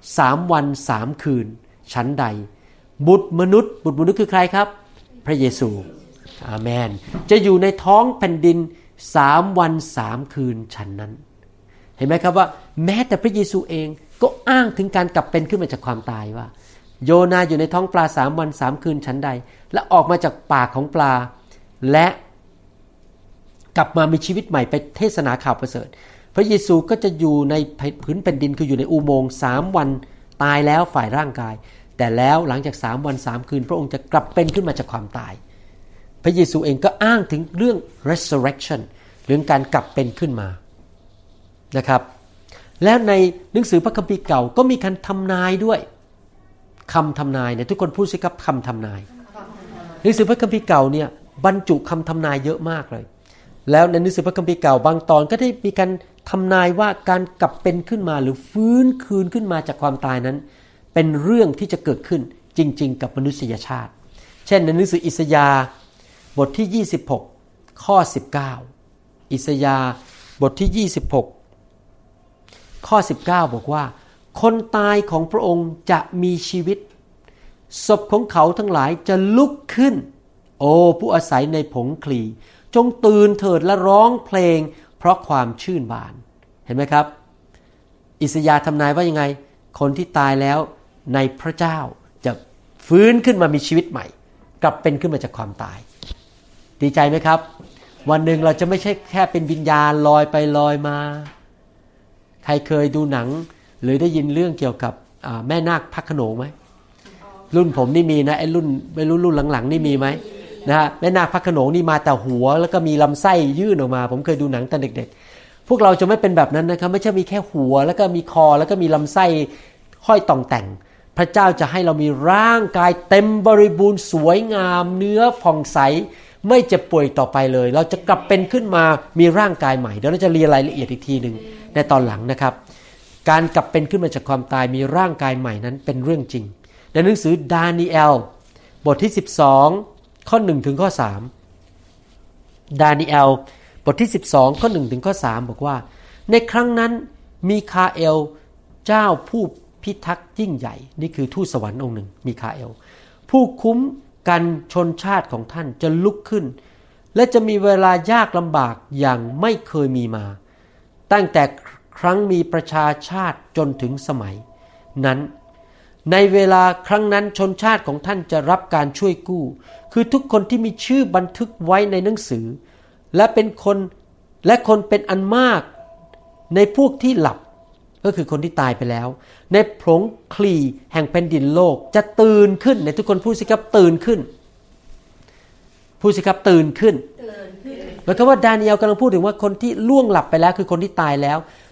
3 วัน 3 คืนฉันใดบุตรมนุษย์คือใครครับพระเยซูอาเมนจะอยู่ในท้องแผ่นดิน3 วัน 3 คืนฉันนั้นเห็นไหมครับว่าแม้แต่พระเยซูเองก็อ้างถึงการกลับเป็นขึ้นมาจากความตายว่าโยนาอยู่ในท้องปลา3 วัน 3 คืนฉันใดและออกมาจากปากของปลาและกลับมามีชีวิตใหม่ไปเทศนาข่าวประเสริฐพระเยซูก็จะอยู่ในพื้นแผ่นดินคืออยู่ในอุโมงค์3 วันตายแล้วฝ่ายร่างกายแต่แล้วหลังจาก3 วัน 3 คืนพระองค์จะกลับเป็นขึ้นมาจากความตายพระเยซูเองก็อ้างถึงเรื่อง resurrection เรื่องการกลับเป็นขึ้นมานะครับแล้วในหนังสือพระคัมภีร์เก่าก็มีการทำนายด้วยคำทำนายเนี่ยทุกคนพูดสิครับคำทำนายหนังสือพระคัมภีร์เก่าเนี่ยบรรจุคำทำนายเยอะมากเลยแล้วในหนังสือพระคัมภีร์เก่าบางตอนก็ได้มีการทำนายว่าการกลับเป็นขึ้นมาหรือฟื้นคืนขึ้นมาจากความตายนั้นเป็นเรื่องที่จะเกิดขึ้นจริงๆกับมนุษยชาติเช่นในหนังสืออิสยาห์บทที่26ข้อ19อิสยาห์บทที่26ข้อ19บอกว่าคนตายของพระองค์จะมีชีวิตศพของเขาทั้งหลายจะลุกขึ้นโอ้ผู้อาศัยในผงคลีจงตื่นเถิดและร้องเพลงเพราะความชื่นบานเห็นไหมครับอิสยาห์ทำนายว่ายังไงคนที่ตายแล้วในพระเจ้าจะฟื้นขึ้นมามีชีวิตใหม่กลับเป็นขึ้นมาจากความตายดีใจไหมครับวันหนึ่งเราจะไม่ใช่แค่เป็นวิญญาณลอยไปลอยมาใครเคยดูหนังหรือได้ยินเรื่องเกี่ยวกับแม่นาคพระโขนงไหมรุ่นผมนี่มีนะไอ้รุ่นไม่รู้รุ่นหลังๆนี่มีไหมนะฮะแม่นาคพระโขนงนี่มาแต่หัวแล้วก็มีลำไส้ยื่นออกมาผมเคยดูหนังตอนเด็กๆพวกเราจะไม่เป็นแบบนั้นนะครับไม่ใช่มีแค่หัวแล้วก็มีคอแล้วก็มีลำไส้ห้อยต่องแต่งพระเจ้าจะให้เรามีร่างกายเต็มบริบูรณ์สวยงามเนื้อผ่องใสไม่เจ็บป่วยต่อไปเลยเราจะกลับเป็นขึ้นมามีร่างกายใหม่เดี๋ยวเราจะเรียนรายละเอียดอีกทีนึงในตอนหลังนะครับการกลับเป็นขึ้นมาจากความตายมีร่างกายใหม่นั้นเป็นเรื่องจริงในหนังสือดานีเอลบทที่12ข้อ1ถึงข้อ3ดานีเอลบทที่12ข้อ1ถึงข้อ3บอกว่าในครั้งนั้นมีคาเอลเจ้าผู้พิทักษ์ยิ่งใหญ่นี่คือทูตสวรรค์องค์หนึ่งมีคาเอลผู้คุ้มกันชนชาติของท่านจะลุกขึ้นและจะมีเวลายากลำบากอย่างไม่เคยมีมาตั้งแต่ครั้งมีประชาชาติจนถึงสมัยนั้นในเวลาครั้งนั้นชนชาติของท่านจะรับการช่วยกู้คือทุกคนที่มีชื่อบันทึกไว้ในหนังสือและคนเป็นอันมากในพวกที่หลับก็คือคนที่ตายไปแล้วในผงคลีแห่งแผ่นดินโลกจะตื่นขึ้นในทุกคนพูดสิครับตื่นขึ้นพูดสิครับตื่นขึ้นหมายความว่าดานีเอลกำลังพูดถึงว่าคนที่ล่วงหลับไปแล้วคือคนที่ตายแล้ว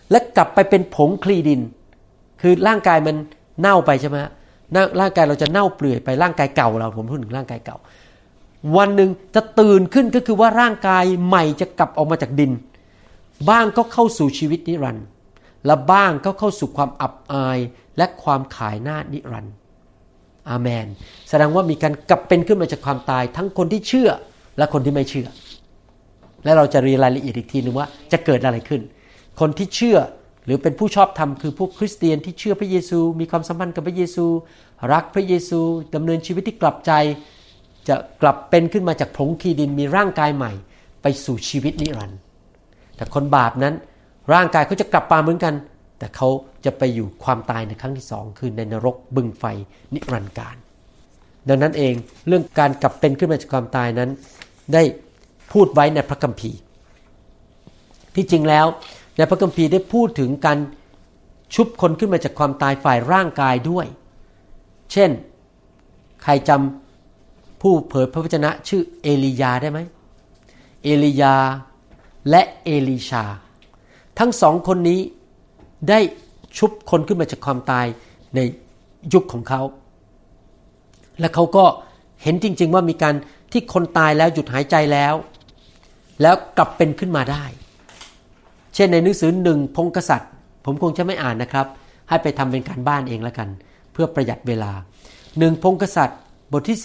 และกลับไปเป็นผงคลีดินคือร่างกายมันเน่าไปใช่ไหมร่างกายเราจะเน่าเปื่อยไปร่างกายเก่าเราผมพูดถึงร่างกายเก่าวันหนึ่งจะตื่นขึ้นก็คือว่าร่างกายใหม่จะกลับออกมาจากดินบ้างก็เข้าสู่ชีวิตนิรันดร์และบ้างก็เข้าสู่ความอับอายและความขายหน้านิรันดร์อาเมนแสดงว่ามีการกลับเป็นขึ้นมาจากความตายทั้งคนที่เชื่อและคนที่ไม่เชื่อและเราจะเรียนรายละเอียดอีกทีนึงว่าจะเกิดอะไรขึ้นคนที่เชื่อหรือเป็นผู้ชอบธรรมคือพวกคริสเตียนที่เชื่อพระเยซูมีความสัมพันธ์กับพระเยซูรักพระเยซูดำเนินชีวิตที่กลับใจจะกลับเป็นขึ้นมาจากผงคลีดินมีร่างกายใหม่ไปสู่ชีวิตนิรันดร์แต่คนบาปนั้นร่างกายเขาจะกลับมาเหมือนกันแต่เขาจะไปอยู่ความตายในครั้งที่สองคือในนรกบึงไฟนิรันดร์กาลดังนั้นเองเรื่องการกลับเป็นขึ้นมาจากความตายนั้นได้พูดไว้ในพระคัมภีร์ที่จริงแล้วในพระคัมภีร์ได้พูดถึงการชุบคนขึ้นมาจากความตายฝ่ายร่างกายด้วยเช่นใครจำผู้เผยพระวจนะชื่อเอลียาได้ไหมเอลียาและเอลีชาทั้งสองคนนี้ได้ชุบคนขึ้นมาจากความตายในยุคของเขาและเขาก็เห็นจริงๆว่ามีการที่คนตายแล้วหยุดหายใจแล้วกลับเป็นขึ้นมาได้เช่นในหนังสือหนึ่งพงกษัตริย์ผมคงจะไม่อ่านนะครับให้ไปทำเป็นการบ้านเองแล้วกันเพื่อประหยัดเวลาหนึ่งพงกษัตริย์บทที่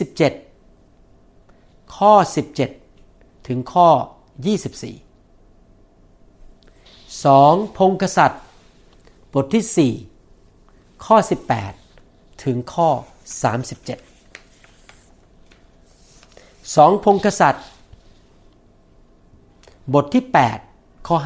17ข้อ17ถึงข้อ24 2พงกษัตริย์บทที่4ข้อ18ถึงข้อ37 2พงกษัตริย์บทที่8ข้อ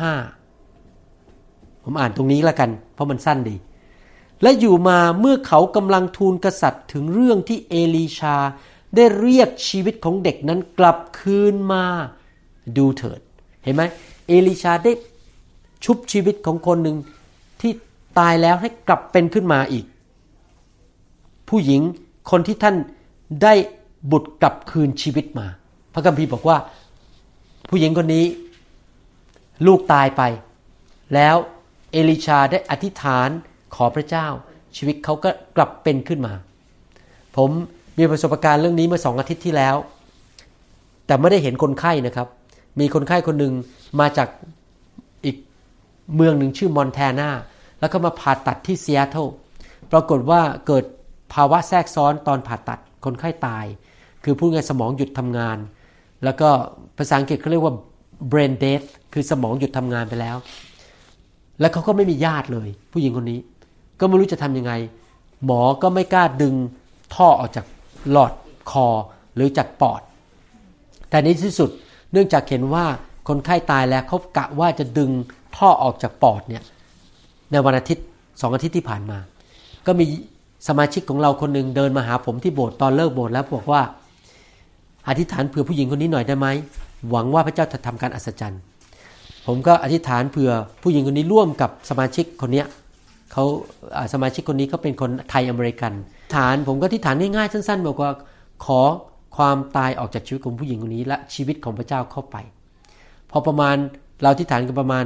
5ผมอ่านตรงนี้แล้วกันเพราะมันสั้นดีและอยู่มาเมื่อเขากำลังทูลกษัตริย์ถึงเรื่องที่เอลีชาได้เรียกชีวิตของเด็กนั้นกลับคืนมาดูเถิดเห็นไหมเอลีชาได้ชุบชีวิตของคนหนึ่งที่ตายแล้วให้กลับเป็นขึ้นมาอีกผู้หญิงคนที่ท่านได้บุตรกลับคืนชีวิตมาพระคัมภีร์บอกว่าผู้หญิงคนนี้ลูกตายไปแล้วเอลีชาได้อธิษฐานขอพระเจ้าชีวิตเขาก็กลับเป็นขึ้นมาผมมีประสบการณ์เรื่องนี้เมื่อ2 อาทิตย์ที่แล้วแต่ไม่ได้เห็นคนไข้นะครับมีคนไข้คนหนึ่งมาจากอีกเมืองหนึ่งชื่อมอนแทนาแล้วก็มาผ่าตัดที่ซีแอตเทิลปรากฏว่าเกิดภาวะแทรกซ้อนตอนผ่าตัดคนไข้ตายคือพูดง่ายสมองหยุดทำงานแล้วก็ภาษาอังกฤษเขาเรียกว่า brain death คือสมองหยุดทำงานไปแล้วแล้วเขาก็ไม่มีญาติเลยผู้หญิงคนนี้ก็ไม่รู้จะทำยังไงหมอก็ไม่กล้าดึงท่อออกจากหลอดคอหรือจากปอดแต่ในที่สุดเนื่องจากเห็นว่าคนไข้ตายแล้วเขากะว่าจะดึงท่อออกจากปอดเนี่ยในวันอาทิตย์2 อาทิตย์ที่ผ่านมาก็มีสมาชิกของเราคนหนึ่งเดินมาหาผมที่โบสถ์ตอนเลิกโบสถ์แล้วบอกว่าอธิษฐานเผื่อผู้หญิงคนนี้หน่อยได้ไหมหวังว่าพระเจ้าจะทำการอัศจรรย์ผมก็อธิษฐานเผื่อผู้หญิงคนนี้ร่วมกับสมาชิกคนนี้เขาสมาชิกคนนี้เขาเป็นคนไทยอเมริกันผมก็อธิษฐานง่ายๆสั้นๆบอกว่าขอความตายออกจากชีวิตของผู้หญิงคนนี้และชีวิตของพระเจ้าเข้าไปพอประมาณเราอธิษฐานกันประมาณ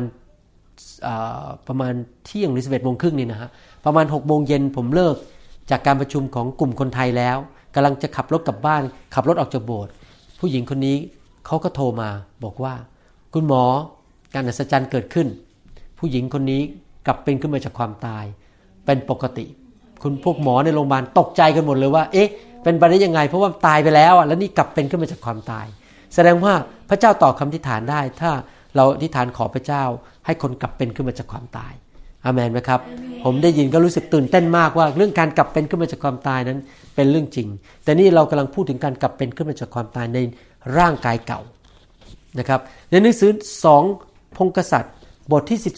เที่ยงหรือ 11:30 นี่นะฮะประมาณ 18:00 นผมเลิกจากการประชุมของกลุ่มคนไทยแล้วกำลังจะขับรถกลับบ้านขับรถออกจากโบสถ์ผู้หญิงคนนี้เขาก็โทรมาบอกว่าคุณหมอการอัศจรรย์เกิดขึ้นผู้หญิงคนนี้กลับเป็นขึ้นมาจากความตายเป็นปกติคุณพวกหมอในโรงพยาบาลตกใจกันหมดเลยว่าเอ๊ะเป็นไปได้ยังไงเพราะว่าตายไปแล้วแล้วนี่กลับเป็นขึ้นมาจากความตายแสดงว่าพระเจ้าตอบคำอธิษฐานได้ถ้าเราอธิษฐานขอพระเจ้าให้คนกลับเป็นขึ้นมาจากความตายอาเมนไหมครับผมได้ยินก็รู้สึกตื่นเต้นมากว่าเรื่องการกลับเป็นขึ้นมาจากความตายนั้นเป็นเรื่องจริงแต่นี่เรากำลังพูดถึงการกลับเป็นขึ้นมาจากความตายในร่างกายเก่านะครับในหนังสือ2พงกษัตริย์บทที่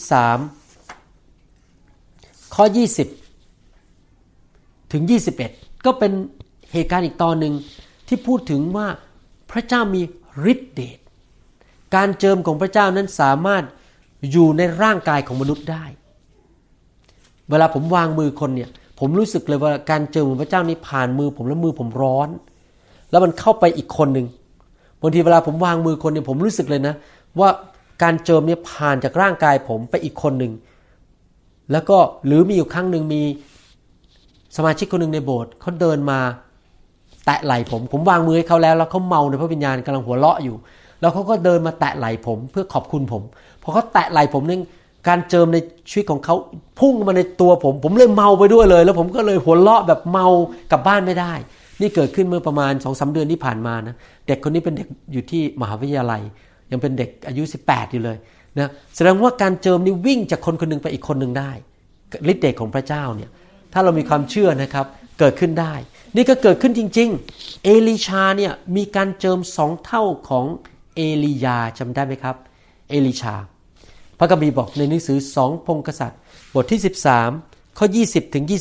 13ข้อ20ถึง21ก็เป็นเหตุการณ์อีกตอนนึงที่พูดถึงว่าพระเจ้ามีฤทธิ์เดชการเจิมของพระเจ้านั้นสามารถอยู่ในร่างกายของมนุษย์ได้เวลาผมวางมือคนเนี่ยผมรู้สึกเลยว่าการเจิมของพระเจ้านี่ผ่านมือผมแล้วมือผมร้อนแล้วมันเข้าไปอีกคนนึงบางทีเวลาผมวางมือคนเนี่ยผมรู้สึกเลยนะว่าการเจิมเนี่ยผ่านจากร่างกายผมไปอีกคนนึงแล้วก็หรือมีอยู่ครั้งหนึ่งมีสมาชิกคนหนึ่งในโบสถ์เขาเดินมาแตะไหล่ผมวางมือให้เขาแล้วเขาเมาในพระวิญญาณกำลังหัวเราะอยู่แล้วเขาก็เดินมาแตะไหล่ผมเพื่อขอบคุณผมพอเขาแตะไหล่ผมนึงการเจิมในชีวิตของเขาพุ่งมาในตัวผมเลยเมาไปด้วยเลยแล้วผมก็เลยหัวเราะแบบเมากลับบ้านไม่ได้นี่เกิดขึ้นเมื่อประมาณ 2-3 เดือนที่ผ่านมานะเด็กคนนี้เป็นเด็กอยู่ที่มหาวิทยาลัยยังเป็นเด็กอายุ18อยู่เลยนะแสดงว่าการเจิมนี่วิ่งจากคนคนนึงไปอีกคนนึงได้ฤทธิ์เดชของพระเจ้าเนี่ยถ้าเรามีความเชื่อนะครับเกิดขึ้นได้นี่ก็เกิดขึ้นจริงๆเอลีชาเนี่ยมีการเจิม2เท่าของเอลียาจำได้ไหมครับเอลีชาพระคัมภีร์บอกในหนังสือ2พงศ์กษัตริย์บทที่13ข้อ20ถึง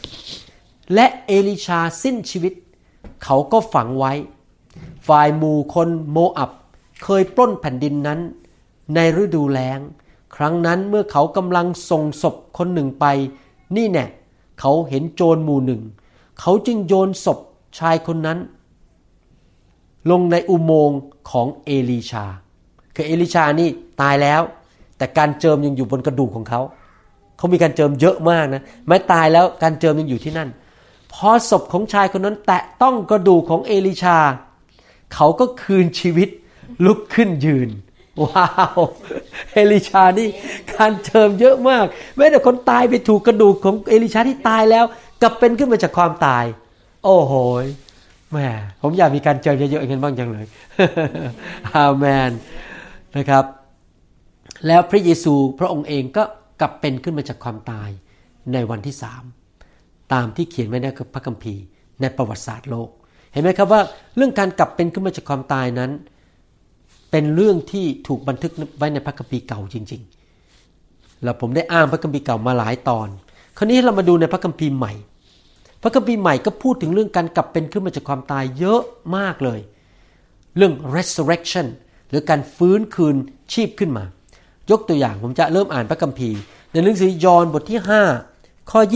21และเอลีชาสิ้นชีวิตเขาก็ฝังไว้ฝ่ายหมู่คนโมอับเคยปล้นแผ่นดินนั้นในฤดูแล้งครั้งนั้นเมื่อเขากำลังส่งศพคนหนึ่งไปนี่แน่เขาเห็นโจรหมู่หนึ่งเขาจึงโยนศพชายคนนั้นลงในอุโมงค์ของเอลีชาคือเอลีชานี่ตายแล้วแต่การเจิมยังอยู่บนกระดูกของเขามีการเจิมเยอะมากนะไม่ตายแล้วการเจิมยังอยู่ที่นั่นพอศพของชายคนนั้นแตะต้องกระดูกของเอลีชาเขาก็คืนชีวิตลุกขึ้นยืนว้าวเอลีชานี่การเจิมเยอะมากแม้แต่คนตายไปถูกกระดูกของเอลีชาที่ตายแล้วกลับเป็นขึ้นมาจากความตายโอ้โหแม่ผมอยากมีการเจิมเยอะๆอย่างนั้นบ้างจังเลยอาเมนนะครับแล้วพระเยซูพระองค์เองก็กลับเป็นขึ้นมาจากความตายในวันที่3ตามที่เขียนไว้ในพระคัมภีร์ในประวัติศาสตร์โลกเห็นไหมครับว่าเรื่องการกลับเป็นขึ้นมาจากความตายนั้นเป็นเรื่องที่ถูกบันทึกไว้ในพระคัมภีร์เก่าจริงๆแล้วผมได้อ้างพระคัมภีร์เก่ามาหลายตอนคราวนี้เรามาดูในพระคัมภีร์ใหม่พระคัมภีร์ใหม่ก็พูดถึงเรื่องการกลับเป็นขึ้นมาจากความตายเยอะมากเลยเรื่อง resurrection หรือการฟื้นคืนชีพขึ้นมายกตัวอย่างผมจะเริ่มอ่านพระคัมภีร์ในหนังสือยอห์นบทที่5ข้อ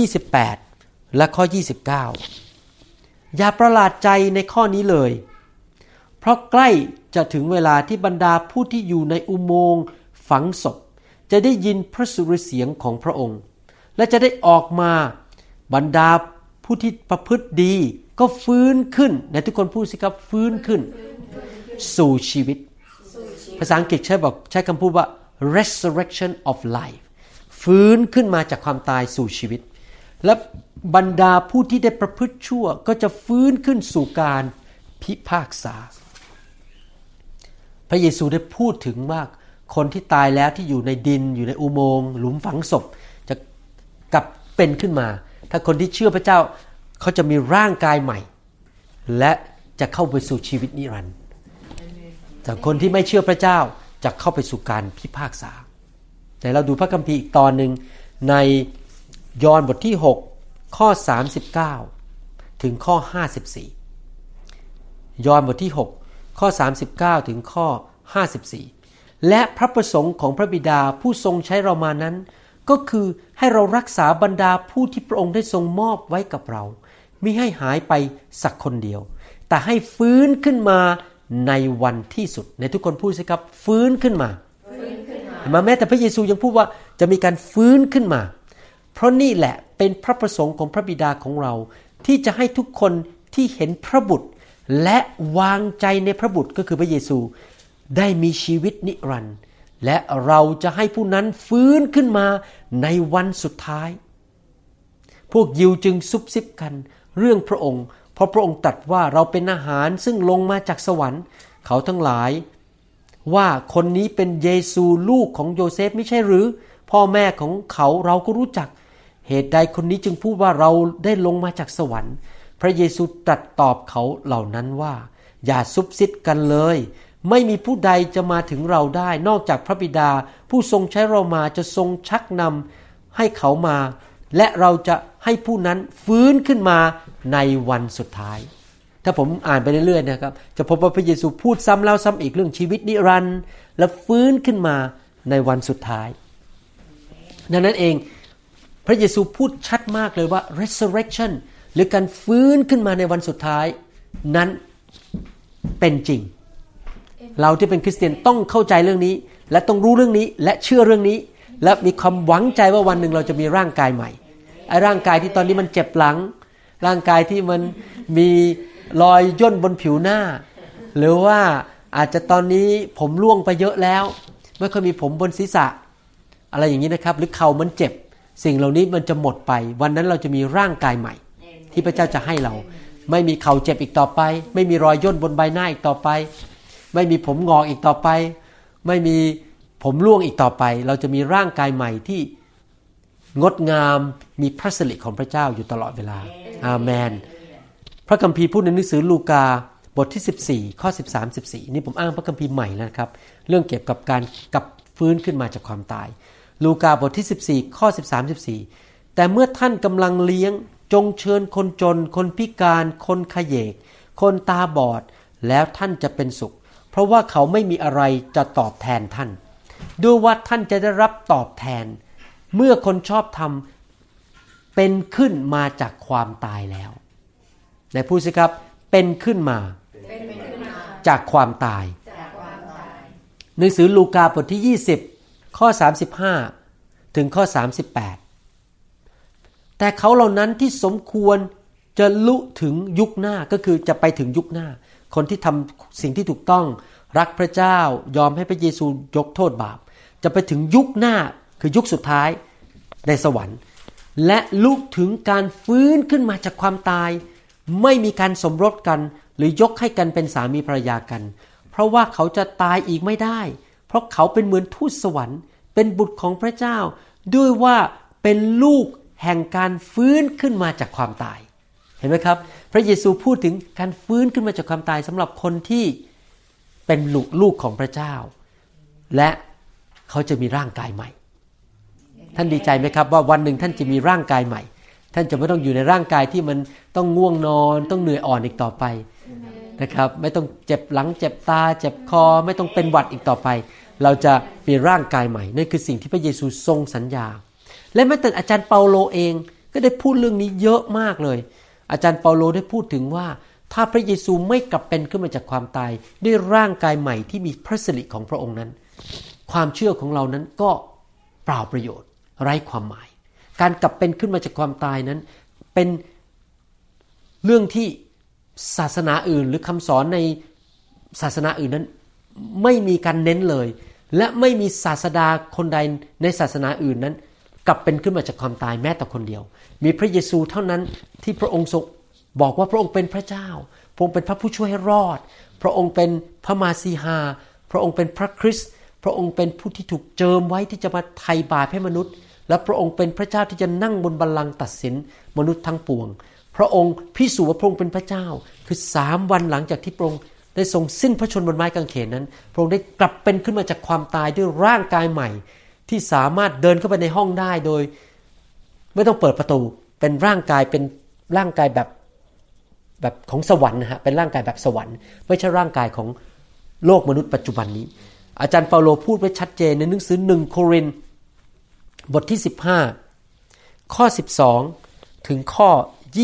28และข้อ29อย่าประหลาดใจในข้อนี้เลยเพราะใกล้จะถึงเวลาที่บรรดาผู้ที่อยู่ในอุโมงค์ฝังศพจะได้ยินพระสุรเสียงของพระองค์และจะได้ออกมาบรรดาผู้ที่ประพฤติดีก็ฟื้นขึ้นในทุกคนพูดสิครับฟื้นขึ้นสู่ชีวิตภาษาอังกฤษใช้คำพูดว่า resurrection of life ฟื้นขึ้นมาจากความตายสู่ชีวิตและบรรดาผู้ที่ได้ประพฤติชั่วก็จะฟื้นขึ้นสู่การพิพากษาพระเยซูได้พูดถึงว่าคนที่ตายแล้วที่อยู่ในดินอยู่ในอุโมงค์หลุมฝังศพจะกลับเป็นขึ้นมาถ้าคนที่เชื่อพระเจ้าเขาจะมีร่างกายใหม่และจะเข้าไปสู่ชีวิตนิรันดร์แต่คนที่ไม่เชื่อพระเจ้าจะเข้าไปสู่การพิพากษาแต่เราดูพระคัมภีร์อีกตอนนึงในยอห์นบทที่6ข้อ39ถึงข้อ54ยอห์นบทที่6ข้อ39ถึงข้อ54และพระประสงค์ของพระบิดาผู้ทรงใช้เรามานั้นก็คือให้เรารักษาบรรดาผู้ที่พระองค์ได้ทรงมอบไว้กับเรามิให้หายไปสักคนเดียวแต่ให้ฟื้นขึ้นมาในวันที่สุดในทุกคนพูดสิครับฟื้นขึ้นมาแม้แต่พระเยซูยังพูดว่าจะมีการฟื้นขึ้นมาเพราะนี่แหละเป็นพระประสงค์ของพระบิดาของเราที่จะให้ทุกคนที่เห็นพระบุตรและวางใจในพระบุตรก็คือพระเยซูได้มีชีวิตนิรันดร์และเราจะให้ผู้นั้นฟื้นขึ้นมาในวันสุดท้ายพวกยิวจึงซุบซิบกันเรื่องพระองค์เพราะพระองค์ตรัสว่าเราเป็นอาหารซึ่งลงมาจากสวรรค์เขาทั้งหลายว่าคนนี้เป็นเยซูลูกของโยเซฟไม่ใช่หรือพ่อแม่ของเขาเราก็รู้จักเหตุใดคนนี้จึงพูดว่าเราได้ลงมาจากสวรรค์พระเยซูตรัสตอบเขาเหล่านั้นว่าอย่าซุบซิบกันเลยไม่มีผู้ใดจะมาถึงเราได้นอกจากพระบิดาผู้ทรงใช้เรามาจะทรงชักนำให้เขามาและเราจะให้ผู้นั้นฟื้นขึ้นมาในวันสุดท้ายถ้าผมอ่านไปเรื่อยๆนะครับจะพบว่าพระเยซูพูดซ้ำแล้วซ้ำอีกเรื่องชีวิตนิรันดร์และฟื้นขึ้นมาในวันสุดท้ายดังนั้นเองพระเยซูพูดชัดมากเลยว่า resurrection หรือการฟื้นขึ้นมาในวันสุดท้ายนั้นเป็นจริงเราที่เป็นคริสเตียนต้องเข้าใจเรื่องนี้และต้องรู้เรื่องนี้และเชื่อเรื่องนี้และมีความหวังใจว่าวันหนึ่งเราจะมีร่างกายใหม่ไอ้ร่างกายที่ตอนนี้มันเจ็บหลังร่างกายที่มันมีรอยย่นบนผิวหน้าหรือว่าอาจจะตอนนี้ผมร่วงไปเยอะแล้วไม่ค่อยมีผมบนศีรษะอะไรอย่างนี้นะครับหรือเข่ามันเจ็บสิ่งเหล่านี้มันจะหมดไปวันนั้นเราจะมีร่างกายใหม่ที่พระเจ้าจะให้เราไม่มีเข่าเจ็บอีกต่อไปไม่มีรอยย่นบนใบหน้าอีกต่อไปไม่มีผมงอกอีกต่อไปไม่มีผมร่วงอีกต่อไปเราจะมีร่างกายใหม่ที่งดงามมีพระสิริของพระเจ้าอยู่ตลอดเวลาอาเมนพระคัมภีร์พูดในหนังสือลูกาบทที่14ข้อ13-14นี่ผมอ้างพระคัมภีร์ใหม่แล้วนะครับเรื่องเกี่ยวกับการกลับฟื้นขึ้นมาจากความตายลูกาบทที่14ข้อ13-14แต่เมื่อท่านกำลังเลี้ยงจงเชิญคนจนคนพิการคนเขยกคนตาบอดแล้วท่านจะเป็นสุขเพราะว่าเขาไม่มีอะไรจะตอบแทนท่านดูว่าท่านจะได้รับตอบแทนเมื่อคนชอบธรรมเป็นขึ้นมาจากความตายแล้วไหนพูดสิครับเป็นขึ้นมาจากความตายหนังสือลูกาบทที่20ข้อ35ถึงข้อ38แต่เขาเหล่านั้นที่สมควรจะลุถึงยุคหน้าก็คือจะไปถึงยุคหน้าคนที่ทำสิ่งที่ถูกต้องรักพระเจ้ายอมให้พระเยซูยกโทษบาปจะไปถึงยุคหน้าคือยุคสุดท้ายในสวรรค์และลุถึงการฟื้นขึ้นมาจากความตายไม่มีการสมรสกันหรือยกให้กันเป็นสามีภรรยากันเพราะว่าเขาจะตายอีกไม่ได้เพราะเขาเป็นเหมือนทูตสวรรค์เป็นบุตรของพระเจ้าด้วยว่าเป็นลูกแห่งการฟื้นขึ้นมาจากความตายเห็นไหมครับพระเยซูพูดถึงการฟื้นขึ้นมาจากความตายสำหรับคนที่เป็นลูกของพระเจ้าและเขาจะมีร่างกายใหม่ท่านดีใจไหมครับว่าวันหนึ่งท่านจะมีร่างกายใหม่ท่านจะไม่ต้องอยู่ในร่างกายที่มันต้องง่วงนอนต้องเหนื่อยอ่อนอีกต่อไปนะครับไม่ต้องเจ็บหลังเจ็บตาเจ็บคอไม่ต้องเป็นหวัดอีกต่อไปเราจะมีร่างกายใหม่นั่นคือสิ่งที่พระเยซูทรงสัญญาและแม้แต่อาจารย์เปาโลเองก็ได้พูดเรื่องนี้เยอะมากเลยอาจารย์เปาโลได้พูดถึงว่าถ้าพระเยซูไม่กลับเป็นขึ้นมาจากความตายด้วยร่างกายใหม่ที่มีพระสิริของพระองค์นั้นความเชื่อของเรานั้นก็เปล่าประโยชน์ไร้ความหมายการกลับเป็นขึ้นมาจากความตายนั้นเป็นเรื่องที่ศาสนาอื่นหรือคำสอนในศาสนาอื่นนั้นไม่มีการเน้นเลยและไม่มีศาสดาคนใดในศาสนาอื่นนั้นกลับเป็นขึ้นมาจากความตายแม้แต่คนเดียวมีพระเยซูเท่านั้นที่พระองค์ทรงบอกว่าพระองค์เป็นพระเจ้าพระองค์เป็นพระผู้ช่วยให้รอดพระองค์เป็นพระมาซีฮาพระองค์เป็นพระคริสต์พระองค์เป็นผู้ที่ถูกเจิมไว้ที่จะมาไถ่บาปให้มนุษย์และพระองค์เป็นพระเจ้าที่จะนั่งบนบัลลังก์ตัดสินมนุษย์ทั้งปวงพระองค์พิสูจน์ว่าพระองค์เป็นพระเจ้าคือ3วันหลังจากที่พระองค์ได้ทรงสิ้นพระชนม์บนไม้กางเขนนั้นพระองค์ได้กลับเป็นขึ้นมาจากความตายด้วยร่างกายใหม่ที่สามารถเดินเข้าไปในห้องได้โดยไม่ต้องเปิดประตูเป็นร่างกายแบบของสวรรค์นะฮะเป็นร่างกายแบบสวรรค์ไม่ใช่ร่างกายของโลกมนุษย์ปัจจุบันนี้อาจารย์เปาโลพูดไว้ชัดเจนในหนังสือ1โครินธ์บทที่15ข้อ12ถึงข้อ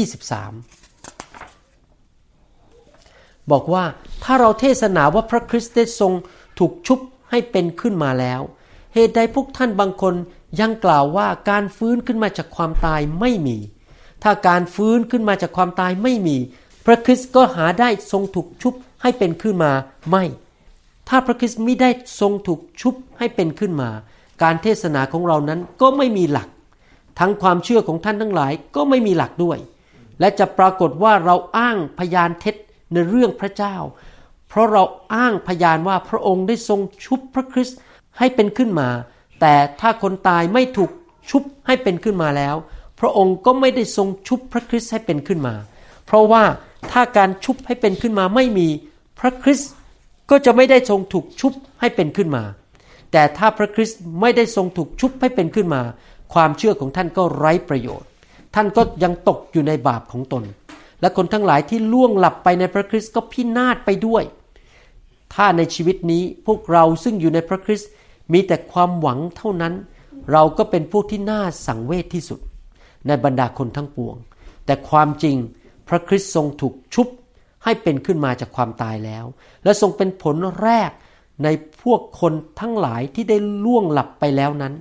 23บอกว่าถ้าเราเทศนาว่าพระคริสต์ได้ทรงถูกชุบให้เป็นขึ้นมาแล้วเหตุใดพวกท่านบางคนยังกล่าวว่าการฟื้นขึ้นมาจากความตายไม่มีถ้าการฟื้นขึ้นมาจากความตายไม่มีพระคริสต์ก็หาได้ทรงถูกชุบให้เป็นขึ้นมาไม่ถ้าพระคริสต์มิได้ทรงถูกชุบให้เป็นขึ้นมาการเทศนาของเรานั้นก็ไม่มีหลักทั้งความเชื่อของท่านทั้งหลายก็ไม่มีหลักด้วยและจะปรากฏว่าเราอ้างพยานเท็จในเรื่องพระเจ้าเพราะเราอ้างพยานว่าพระองค์ได้ทรงชุบพระคริสต์ให้เป็นขึ้นมาแต่ถ้าคนตายไม่ถูกชุบให้เป็นขึ้นมาแล้วพระองค์ก็ไม่ได้ทรงชุบพระคริสต์ให้เป็นขึ้นมาเพราะว่าถ้าการชุบให้เป็นขึ้นมาไม่มีพระคริสต์ก็จะไม่ได้ทรงถูกชุบให้เป็นขึ้นมาแต่ถ้าพระคริสต์ไม่ได้ทรงถูกชุบให้เป็นขึ้นมาความเชื่อของท่านก็ไร้ประโยชน์ท่านก็ยังตกอยู่ในบาปของตนและคนทั้งหลายที่ล่วงหลับไปในพระคริสต์ก็พินาศไปด้วยถ้าในชีวิตนี้พวกเราซึ่งอยู่ในพระคริสต์มีแต่ความหวังเท่านั้นเราก็เป็นพวกที่น่าสังเวชที่สุดในบรรดาคนทั้งปวงแต่ความจริงพระคริสต์ทรงถูกชุบให้เป็นขึ้นมาจากความตายแล้วและทรงเป็นผลแรกในพวกคนทั้งหลายที่ได้ล่วงหลับไปแล้วนั้น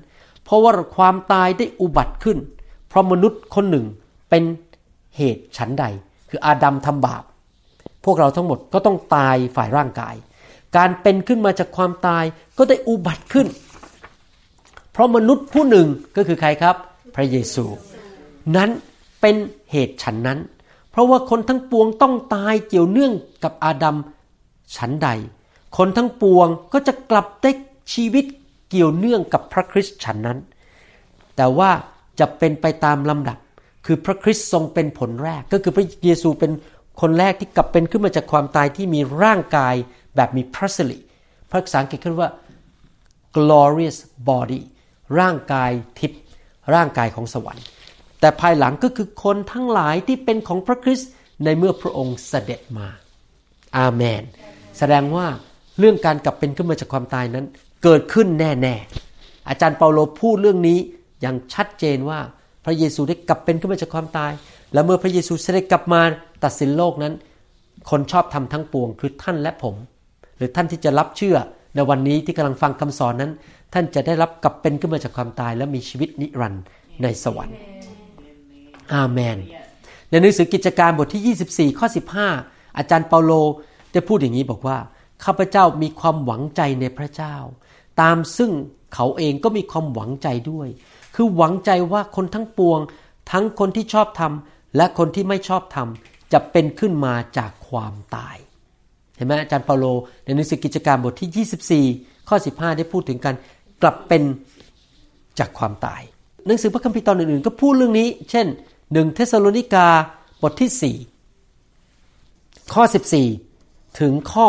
เพราะว่าความตายได้อุบัติขึ้นเพราะมนุษย์คนหนึ่งเป็นเหตุฉันใดคืออาดัมทำบาปพวกเราทั้งหมดก็ต้องตายฝ่ายร่างกายการเป็นขึ้นมาจากความตายก็ได้อุบัติขึ้นเพราะมนุษย์ผู้หนึ่งก็คือใครครับพระเยซูนั้นเป็นเหตุฉันนั้นเพราะว่าคนทั้งปวงต้องตายเกี่ยวเนื่องกับอาดัมฉันใดคนทั้งปวงก็จะกลับได้ชีวิตเกี่ยวเนื่องกับพระคริสต์ฉันนั้นแต่ว่าจะเป็นไปตามลำดับคือพระคริสต์ทรงเป็นผลแรกก็คือพระเยซูเป็นคนแรกที่กลับเป็นขึ้นมาจากความตายที่มีร่างกายแบบมีพระสิริภาษาอังกฤษเรียกว่า glorious body ร่างกายทิพย์ร่างกายของสวรรค์แต่ภายหลังก็คือคนทั้งหลายที่เป็นของพระคริสต์ในเมื่อพระองค์เสด็จมาอาเมนแสดงว่าเรื่องการกลับเป็นขึ้นมาจากความตายนั้นเกิดขึ้นแน่ๆอาจารย์เปาโลพูดเรื่องนี้อย่างชัดเจนว่าพระเยซูได้กลับเป็นขึ้นมาจากความตายและเมื่อพระเยซูเสด็จกลับมาตัดสินโลกนั้นคนชอบธรรมทั้งปวงคือท่านและผมหรือท่านที่จะรับเชื่อในวันนี้ที่กำลังฟังคำสอนนั้นท่านจะได้รับกลับเป็นขึ้นมาจากความตายและมีชีวิตนิรันดร์ในสวรรค์อาเมนในหนังสือกิจการบทที่24ข้อ15อาจารย์เปาโลได้พูดอย่างนี้บอกว่าข้าพเจ้ามีความหวังใจในพระเจ้าตามซึ่งเขาเองก็มีความหวังใจด้วยคือหวังใจว่าคนทั้งปวงทั้งคนที่ชอบธรรมและคนที่ไม่ชอบธรรมจะเป็นขึ้นมาจากความตายเห็นไหมอาจารย์เปาโลในหนังสือกิจการบทที่24ข้อ15ได้พูดถึงการกลับเป็นจากความตายหนังสือพระคัมภีร์ตอนอื่นๆก็พูดเรื่องนี้เช่น1เธสสาโลนิกาบทที่4ข้อ14ถึงข้อ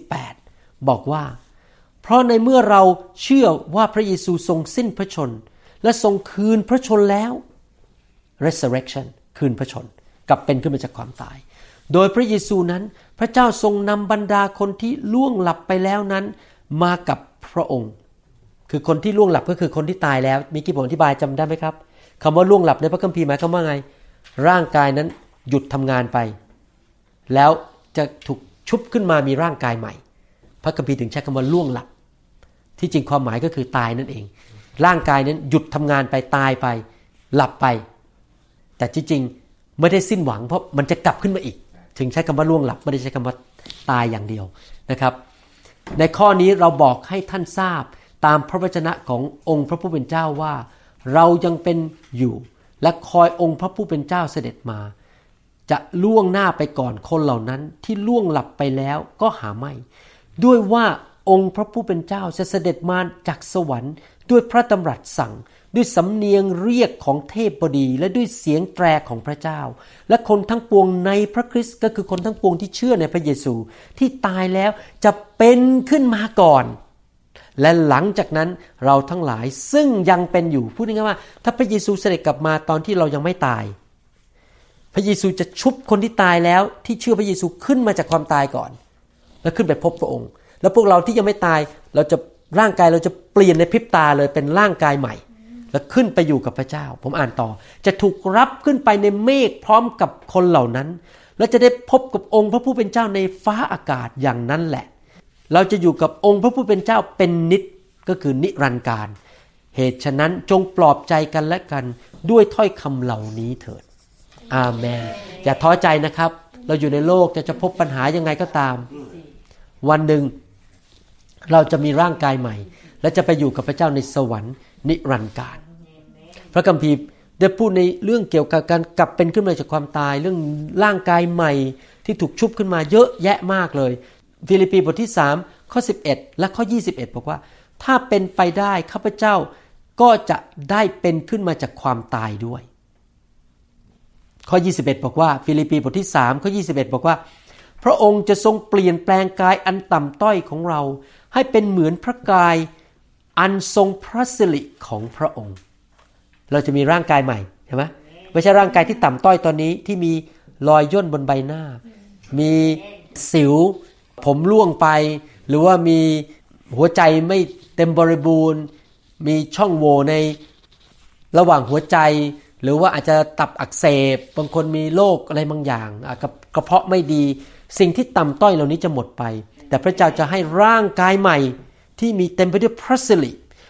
18บอกว่าเพราะในเมื่อเราเชื่อว่าพระเยซูทรงสิ้นพระชนและทรงคืนพระชนแล้ว resurrection คืนพระชนกลับเป็นขึ้นมาจากความตายโดยพระเยซูนั้นพระเจ้าทรงนำบรรดาคนที่ล่วงหลับไปแล้วนั้นมากับพระองค์คือคนที่ล่วงหลับก็คือคนที่ตายแล้วมีกี่ผมอธิบายจำได้ไหมครับคำว่าล่วงหลับในพระคัมภีร์หมายความว่าไงร่างกายนั้นหยุดทำงานไปแล้วจะถูกชุบขึ้นมามีร่างกายใหม่พระคัมภีร์ถึงใช้คำว่าล่วงหลับที่จริงความหมายก็คือตายนั่นเองร่างกายนั้นหยุดทำงานไปตายไปหลับไปแต่ที่จริงไม่ได้สิ้นหวังเพราะมันจะกลับขึ้นมาอีกถึงใช้คำว่าล่วงหลับไม่ได้ใช้คำว่าตายอย่างเดียวนะครับในข้อนี้เราบอกให้ท่านทราบตามพระวจนะขององค์พระผู้เป็นเจ้าว่าเรายังเป็นอยู่และคอยองค์พระผู้เป็นเจ้าเสด็จมาจะล่วงหน้าไปก่อนคนเหล่านั้นที่ล่วงหลับไปแล้วก็หาไม่ด้วยว่าองค์พระผู้เป็นเจ้าจะเสด็จมาจากสวรรค์ด้วยพระดำรัสสั่งด้วยสำเนียงเรียกของเทพบดีและด้วยเสียงแตรของพระเจ้าและคนทั้งปวงในพระคริสต์ก็คือคนทั้งปวงที่เชื่อในพระเยซูที่ตายแล้วจะเป็นขึ้นมาก่อนและหลังจากนั้นเราทั้งหลายซึ่งยังเป็นอยู่พูดง่ายๆว่าถ้าพระเยซูเสด็จกลับมาตอนที่เรายังไม่ตายพระเยซูจะชุบคนที่ตายแล้วที่เชื่อพระเยซูขึ้นมาจากความตายก่อนแล้วขึ้นไปพบพระองค์แล้วพวกเราที่ยังไม่ตายเราจะร่างกายเราจะเปลี่ยนในพริบตาเลยเป็นร่างกายใหม่แล้วขึ้นไปอยู่กับพระเจ้าผมอ่านต่อจะถูกรับขึ้นไปในเมฆพร้อมกับคนเหล่านั้นและจะได้พบกับองค์พระผู้เป็นเจ้าในฟ้าอากาศอย่างนั้นแหละเราจะอยู่กับองค์พระผู้เป็นเจ้าเป็นนิจก็คือนิรันดร์การเหตุฉะนั้นจงปลอบใจกันและกันด้วยถ้อยคำเหล่านี้เถิดอาเมนอย่าท้อใจนะครับเราอยู่ในโลกจะพบปัญหายังไงก็ตามวันหนึ่งเราจะมีร่างกายใหม่และจะไปอยู่กับพระเจ้าในสวรรค์นิรันดร์การพระคัมภีร์ได้พูดในเรื่องเกี่ยวกับการกลับเป็นขึ้นมาจากความตายเรื่องร่างกายใหม่ที่ถูกชุบขึ้นมาเยอะแยะมากเลยฟิลิปปีบทที่3ข้อ11และข้อ21บอกว่าถ้าเป็นไปได้ข้าพเจ้าก็จะได้เป็นขึ้นมาจากความตายด้วยข้อ21บอกว่าฟิลิปปีบทที่3ข้อ21บอกว่าพระองค์จะทรงเปลี่ยนแปลงกายอันต่ำต้อยของเราให้เป็นเหมือนพระกายอันทรงพระสิริของพระองค์เราจะมีร่างกายใหม่ใช่ไหมไม่ใช่ร่างกายที่ต่ำต้อยตอนนี้ที่มีรอยย่นบนใบหน้ามีสิวผมร่วงไปหรือว่ามีหัวใจไม่เต็มบริบูรณ์มีช่องโหว่ในระหว่างหัวใจหรือว่าอาจจะตับอักเสบบางคนมีโรคอะไรบางอย่างกระเพาะไม่ดีสิ่งที่ต่ำต้อยเหล่านี้จะหมดไปแต่พระเจ้าจะให้ร่างกายใหม่ที่มีเต็มไปด้วยพระสิริ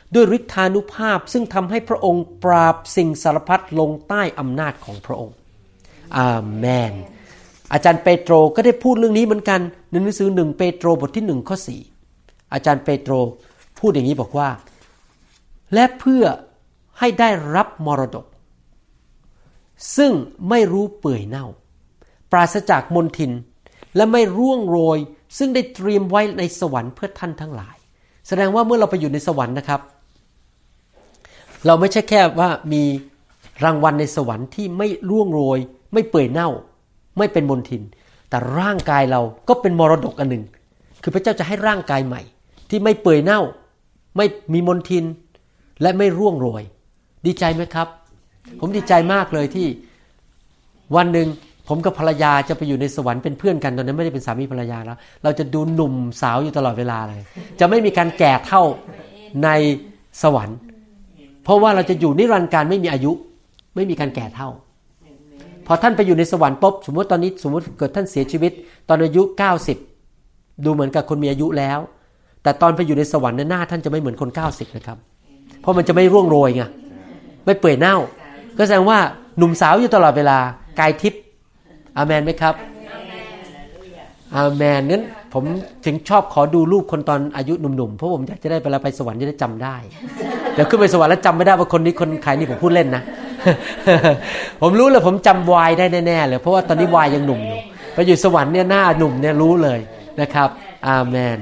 ด้วยฤทธานุภาพซึ่งทำให้พระองค์ปราบสิ่งสารพัดลงใต้อำนาจของพระองค์อาเมนอาจารย์เปโตรก็ได้พูดเรื่องนี้เหมือนกันในหนังสือ1เปโตรบทที่1ข้อ4อาจารย์เปโตรพูดอย่างนี้บอกว่าและเพื่อให้ได้รับมรดกซึ่งไม่รู้เปื่อยเน่าปราศจากมลทินและไม่ร่วงโรยซึ่งได้เตรียมไว้ในสวรรค์เพื่อท่านทั้งหลายแสดงว่าเมื่อเราไปอยู่ในสวรรค์นะครับเราไม่ใช่แค่ว่ามีรางวัลในสวรรค์ที่ไม่ร่วงโรยไม่เปื่อยเน่าไม่เป็นมลทินแต่ร่างกายเราก็เป็นมรดกอันหนึ่งคือพระเจ้าจะให้ร่างกายใหม่ที่ไม่เปื่อยเน่าไม่มีมลทินและไม่ร่วงโรยดีใจไหมครับผมดีใจมากเลยที่วันหนึ่งผมกับภรรยาจะไปอยู่ในสวรรค์เป็นเพื่อนกันตอนนั้นไม่ได้เป็นสามีภรรยาแล้วเราจะดูหนุ่มสาวอยู่ตลอดเวลาเลยจะไม่มีการแก่เท่าในสวรรค์เพราะว่าเราจะอยู่นิรันดร์การไม่มีอายุไม่มีการแก่เท่าพอท่านไปอยู่ในสวรรค์ปุ๊บสมมติตอนนี้สมมติเกิดท่านเสียชีวิตตอนอายุ90ดูเหมือนกับคนมีอายุแล้วแต่ตอนไปอยู่ในสวรรค์หน้าท่านจะไม่เหมือนคน90นะครับเพราะมันจะไม่ร่วงโรยไงไม่เปื่อยเน่าก็แสดงว่าหนุ่มสาวอยู่ตลอดเวลากายทิพย์อาเมนไหมครับอาเมนนั้นผมถึงชอบขอดูรูปคนตอนอายุหนุ่มๆเพราะผมอยากจะได้เวลาไปสวรรค์จะได้จำได้เดี๋ยวขึ้นไปสวรรค์แล้วจำไม่ได้ว่าคนนี้คนใครนี่ผมพูดเล่นนะ ผมรู้เลยผมจำวายได้แน่ๆเลยเพราะว่าตอนนี้วายยังหนุ่มอยู่ไปอยู่สวรรค์เนี่ยหน้าหนุ่มเนี่ยรู้เลยนะครับอาเมน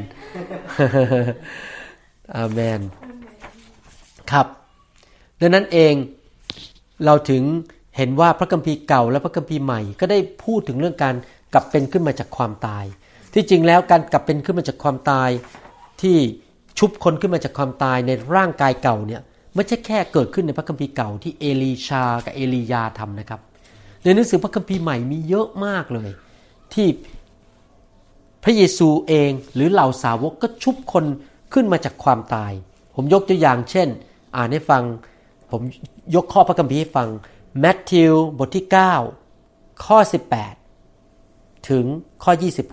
อาเมนครับดังนั้นเองเราถึงเห็นว่าพระคัมภีร์เก่าและพระคัมภีร์ใหม่ก็ได้พูดถึงเรื่องการกลับเป็นขึ้นมาจากความตายที่จริงแล้วการกลับเป็นขึ้นมาจากความตายที่ชุบคนขึ้นมาจากความตายในร่างกายเก่าเนี่ยไม่ใช่แค่เกิดขึ้นในพระคัมภีร์เก่าที่เอลีชากับเอลียาทำนะครับในหนังสือพระคัมภีร์ใหม่มีเยอะมากเลยที่พระเยซูเองหรือเหล่าสาวกก็ชุบคนขึ้นมาจากความตายผมยกตัวอย่างเช่นอ่านให้ฟังผมยกข้อพระคัมภีร์ให้ฟังมัทธิวบทที่9ข้อ18ถึงข้อ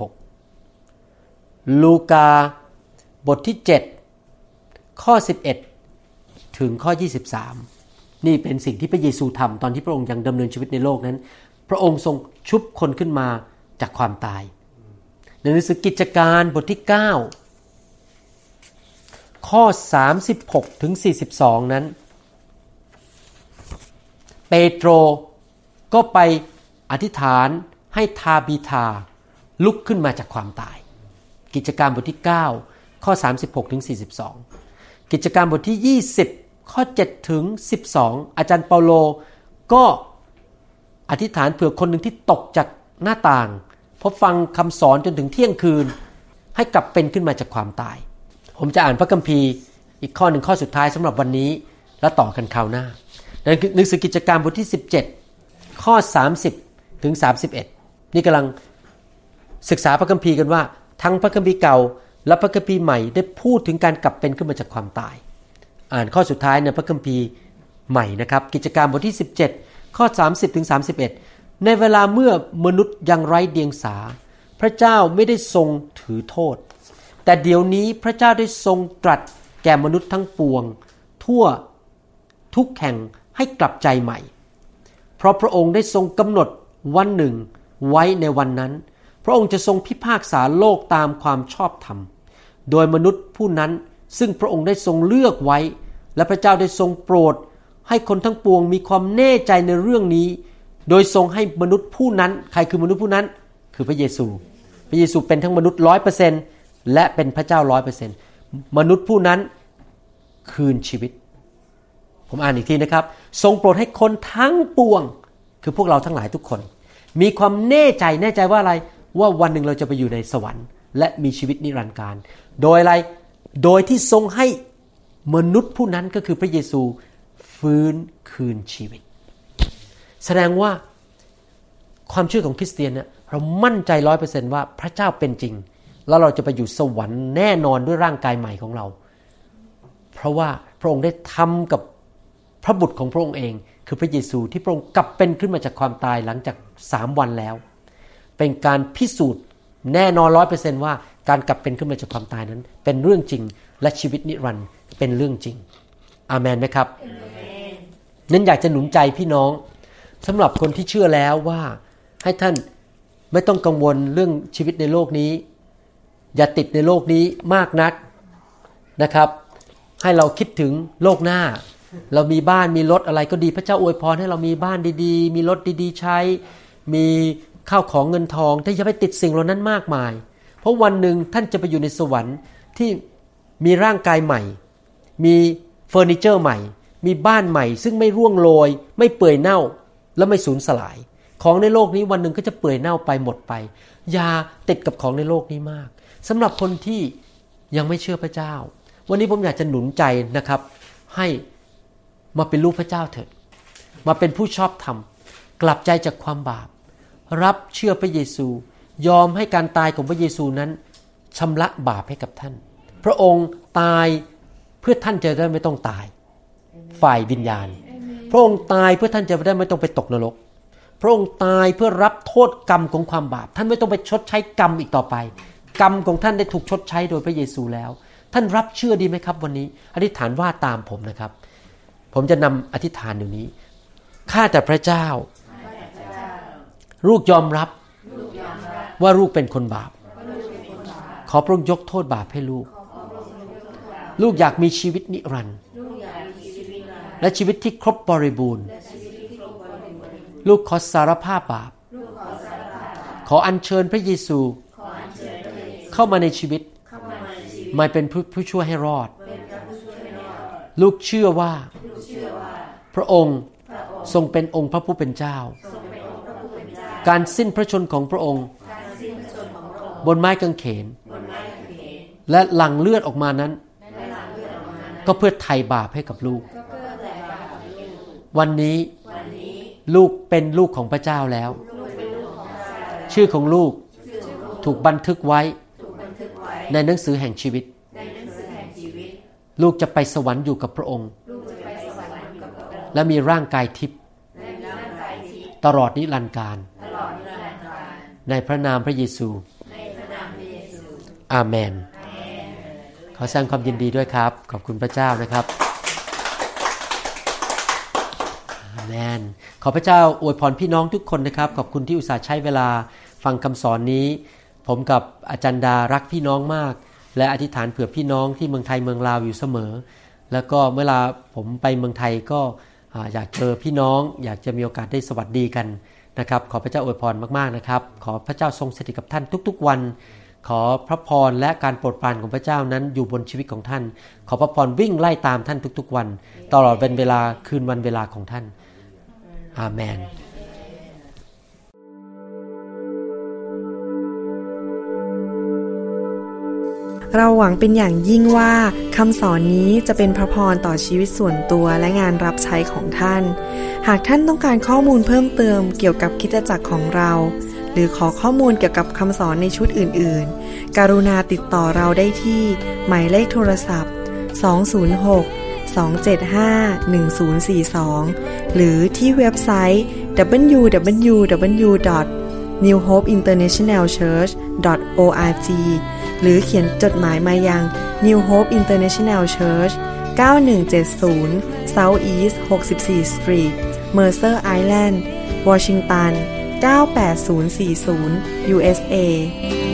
26ลูกาบทที่7ข้อ11ถึงข้อ23นี่เป็นสิ่งที่พระเยซูทำตอนที่พระองค์ยังดำเนินชีวิตในโลกนั้นพระองค์ทรงชุบคนขึ้นมาจากความตายในหนังสือกิจการบทที่9ข้อ36ถึง42นั้นเปโตรก็ไปอธิษฐานให้ทาบีธาลุกขึ้นมาจากความตายกิจการบทที่9ข้อ36ถึง42กิจการบทที่20ข้อ7ถึง12อาจารย์เปาโลก็อธิษฐานเผื่อคนหนึ่งที่ตกจากหน้าต่างเพราะฟังคำสอนจนถึงเที่ยงคืนให้กลับเป็นขึ้นมาจากความตายผมจะอ่านพระคัมภีร์อีกข้อหนึ่งข้อสุดท้ายสำหรับวันนี้แล้วต่อกันคราวหน้าในหนังสือกิจการบทที่17ข้อ30ถึง31นี่กำลังศึกษาพระคัมภีร์กันว่าทั้งพระคัมภีร์เก่าและพระคัมภีร์ใหม่ได้พูดถึงการกลับเป็นขึ้นมาจากความตายอ่านข้อสุดท้ายในพระคัมภีร์ใหม่นะครับกิจการบทที่17ข้อ30ถึง31ในเวลาเมื่อมนุษย์ยังไร้เดียงสาพระเจ้าไม่ได้ทรงถือโทษแต่เดี๋ยวนี้พระเจ้าได้ทรงตรัสแก่มนุษย์ทั้งปวงทั่วทุกแห่งให้กลับใจใหม่เพราะพระองค์ได้ทรงกำหนดวันหนึ่งไว้ในวันนั้นพระองค์จะทรงพิพากษาโลกตามความชอบธรรมโดยมนุษย์ผู้นั้นซึ่งพระองค์ได้ทรงเลือกไว้และพระเจ้าได้ทรงโปรดให้คนทั้งปวงมีความแน่ใจในเรื่องนี้โดยทรงให้มนุษย์ผู้นั้นใครคือมนุษย์ผู้นั้นคือพระเยซูพระเยซูเป็นทั้งมนุษย์ 100% และเป็นพระเจ้า 100% มนุษย์ผู้นั้นคืนชีวิตผมอ่านอีกทีนะครับทรงโปรดให้คนทั้งปวงคือพวกเราทั้งหลายทุกคนมีความแน่ใจว่าอะไรว่าวันหนึ่งเราจะไปอยู่ในสวรรค์และมีชีวิตนิรันดร์การโดยอะไรโดยที่ทรงให้มนุษย์ผู้นั้นก็คือพระเยซูฟื้นคืนชีวิตแสดงว่าความเชื่อของคริสเตียนเนี่ยเรามั่นใจ 100% ว่าพระเจ้าเป็นจริงแล้วเราจะไปอยู่สวรรค์แน่นอนด้วยร่างกายใหม่ของเราเพราะว่าพระองค์ได้ทำกับพระบุตรของพระองค์เองคือพระเยซูที่พระองค์กลับเป็นขึ้นมาจากความตายหลังจาก3วันแล้วเป็นการพิสูจน์แน่นอน 100% ว่าการกลับเป็นขึ้นมาจากความตายนั้นเป็นเรื่องจริงและชีวิตนิรันดร์เป็นเรื่องจริงอาเมนไหมครับนั้นอยากจะหนุนใจพี่น้องสำหรับคนที่เชื่อแล้วว่าให้ท่านไม่ต้องกังวลเรื่องชีวิตในโลกนี้อย่าติดในโลกนี้มากนักนะครับให้เราคิดถึงโลกหน้าเรามีบ้านมีรถอะไรก็ดีพระเจ้าอวยพรให้เรามีบ้านดีๆมีรถดีๆใช้มีข้าวของเงินทองแต่อย่าไปติดสิ่งเหล่านั้นมากมายเพราะวันหนึ่งท่านจะไปอยู่ในสวรรค์ที่มีร่างกายใหม่มีเฟอร์นิเจอร์ใหม่มีบ้านใหม่ซึ่งไม่ร่วงโรยไม่เปื่อยเน่าและไม่สูญสลายของในโลกนี้วันหนึ่งก็จะเปื่อยเน่าไปหมดไปอย่าติดกับของในโลกนี้มากสำหรับคนที่ยังไม่เชื่อพระเจ้าวันนี้ผมอยากจะหนุนใจนะครับให้มาเป็นลูกพระเจ้าเถิดมาเป็นผู้ชอบธรรมกลับใจจากความบาปรับเชื่อพระเยซูยอมให้การตายของพระเยซูนั้นชำระบาปให้กับท่านพระองค์ตายเพื่อท่านจะได้ไม่ต้องตายฝ่ายวิญญาณพระองค์ตายเพื่อท่านจะได้ไม่ต้องไปตกนรกพระองค์ตายเพื่อรับโทษกรรมของความบาปท่านไม่ต้องไปชดใช้กรรมอีกต่อไปกรรมของท่านได้ถูกชดใช้โดยพระเยซูแล้วท่านรับเชื่อดีไหมครับวันนี้อธิษฐานว่าตามผมนะครับผมจะนำอธิษฐานอยู่นี้ข้าแต่พระเจ้าลูกยอมรับว่าลูกเป็นคนบาปขอพระองค์ยกโทษบาปให้ลูกลูกอยากมีชีวิตนิรันดร์และชีวิตที่ครบบริบูรณ์ลูกขอสารภาพบาปขออัญเชิญพระเยซูเข้ามาในชีวิตมาเป็นผู้ช่วยให้รอดลูกเชื่อว่าพระองค์ทรงเป็นองค์พระผู้เป็นเจ้าการสิ้นพระชนของพระองค์บนไม้กางเขนและหลั่งเลือดออกมานั้นก็เพื่อไถ่บาปให้กับลูกวันนี้ลูกเป็นลูกของพระเจ้าแล้วชื่อของลูกถูกบันทึกไว้ในหนังสือแห่งชีวิตลูกจะไปสวรรค์อยู่กับพระองค์และมีร่างกายทิพย์ตลอดนิรันดร์กาลในพระนามพระเยซูอาเมนขอแสดงความยินดีด้วยครับขอบคุณพระเจ้านะครับอาเมนขอพระเจ้าอวยพรพี่น้องทุกคนนะครับขอบคุณที่อุตส่าห์ใช้เวลาฟังคำสอนนี้ผมกับอาจารย์ดารักพี่น้องมากและอธิษฐานเผื่อพี่น้องที่เมืองไทยเมืองลาวอยู่เสมอแล้วก็เวลาผมไปเมืองไทยก็อยากเจอพี่น้องอยากจะมีโอกาสได้สวัสดีกันนะครับขอพระเจ้าอวยพรมากๆนะครับขอพระเจ้าทรงสถิตกับท่านทุกๆวันขอพระพรและการโปรดปรานของพระเจ้านั้นอยู่บนชีวิตของท่านขอพระพรวิ่งไล่ตามท่านทุกๆวันตลอดเวลาคืนวันเวลาของท่านอาเมนเราหวังเป็นอย่างยิ่งว่าคำสอนนี้จะเป็นพระพรต่อชีวิตส่วนตัวและงานรับใช้ของท่านหากท่านต้องการข้อมูลเพิ่มเติมเกี่ยวกับคริสตจักรของเราหรือขอข้อมูลเกี่ยวกับคำสอนในชุดอื่นๆกรุณาติดต่อเราได้ที่หมายเลขโทรศัพท์206-275-1042หรือที่เว็บไซต์ www.newhopeinternationalchurch.org หรือเขียนจดหมายมายัง New Hope International Church 9170 South East 64 Street Mercer Island Washington 98040 USA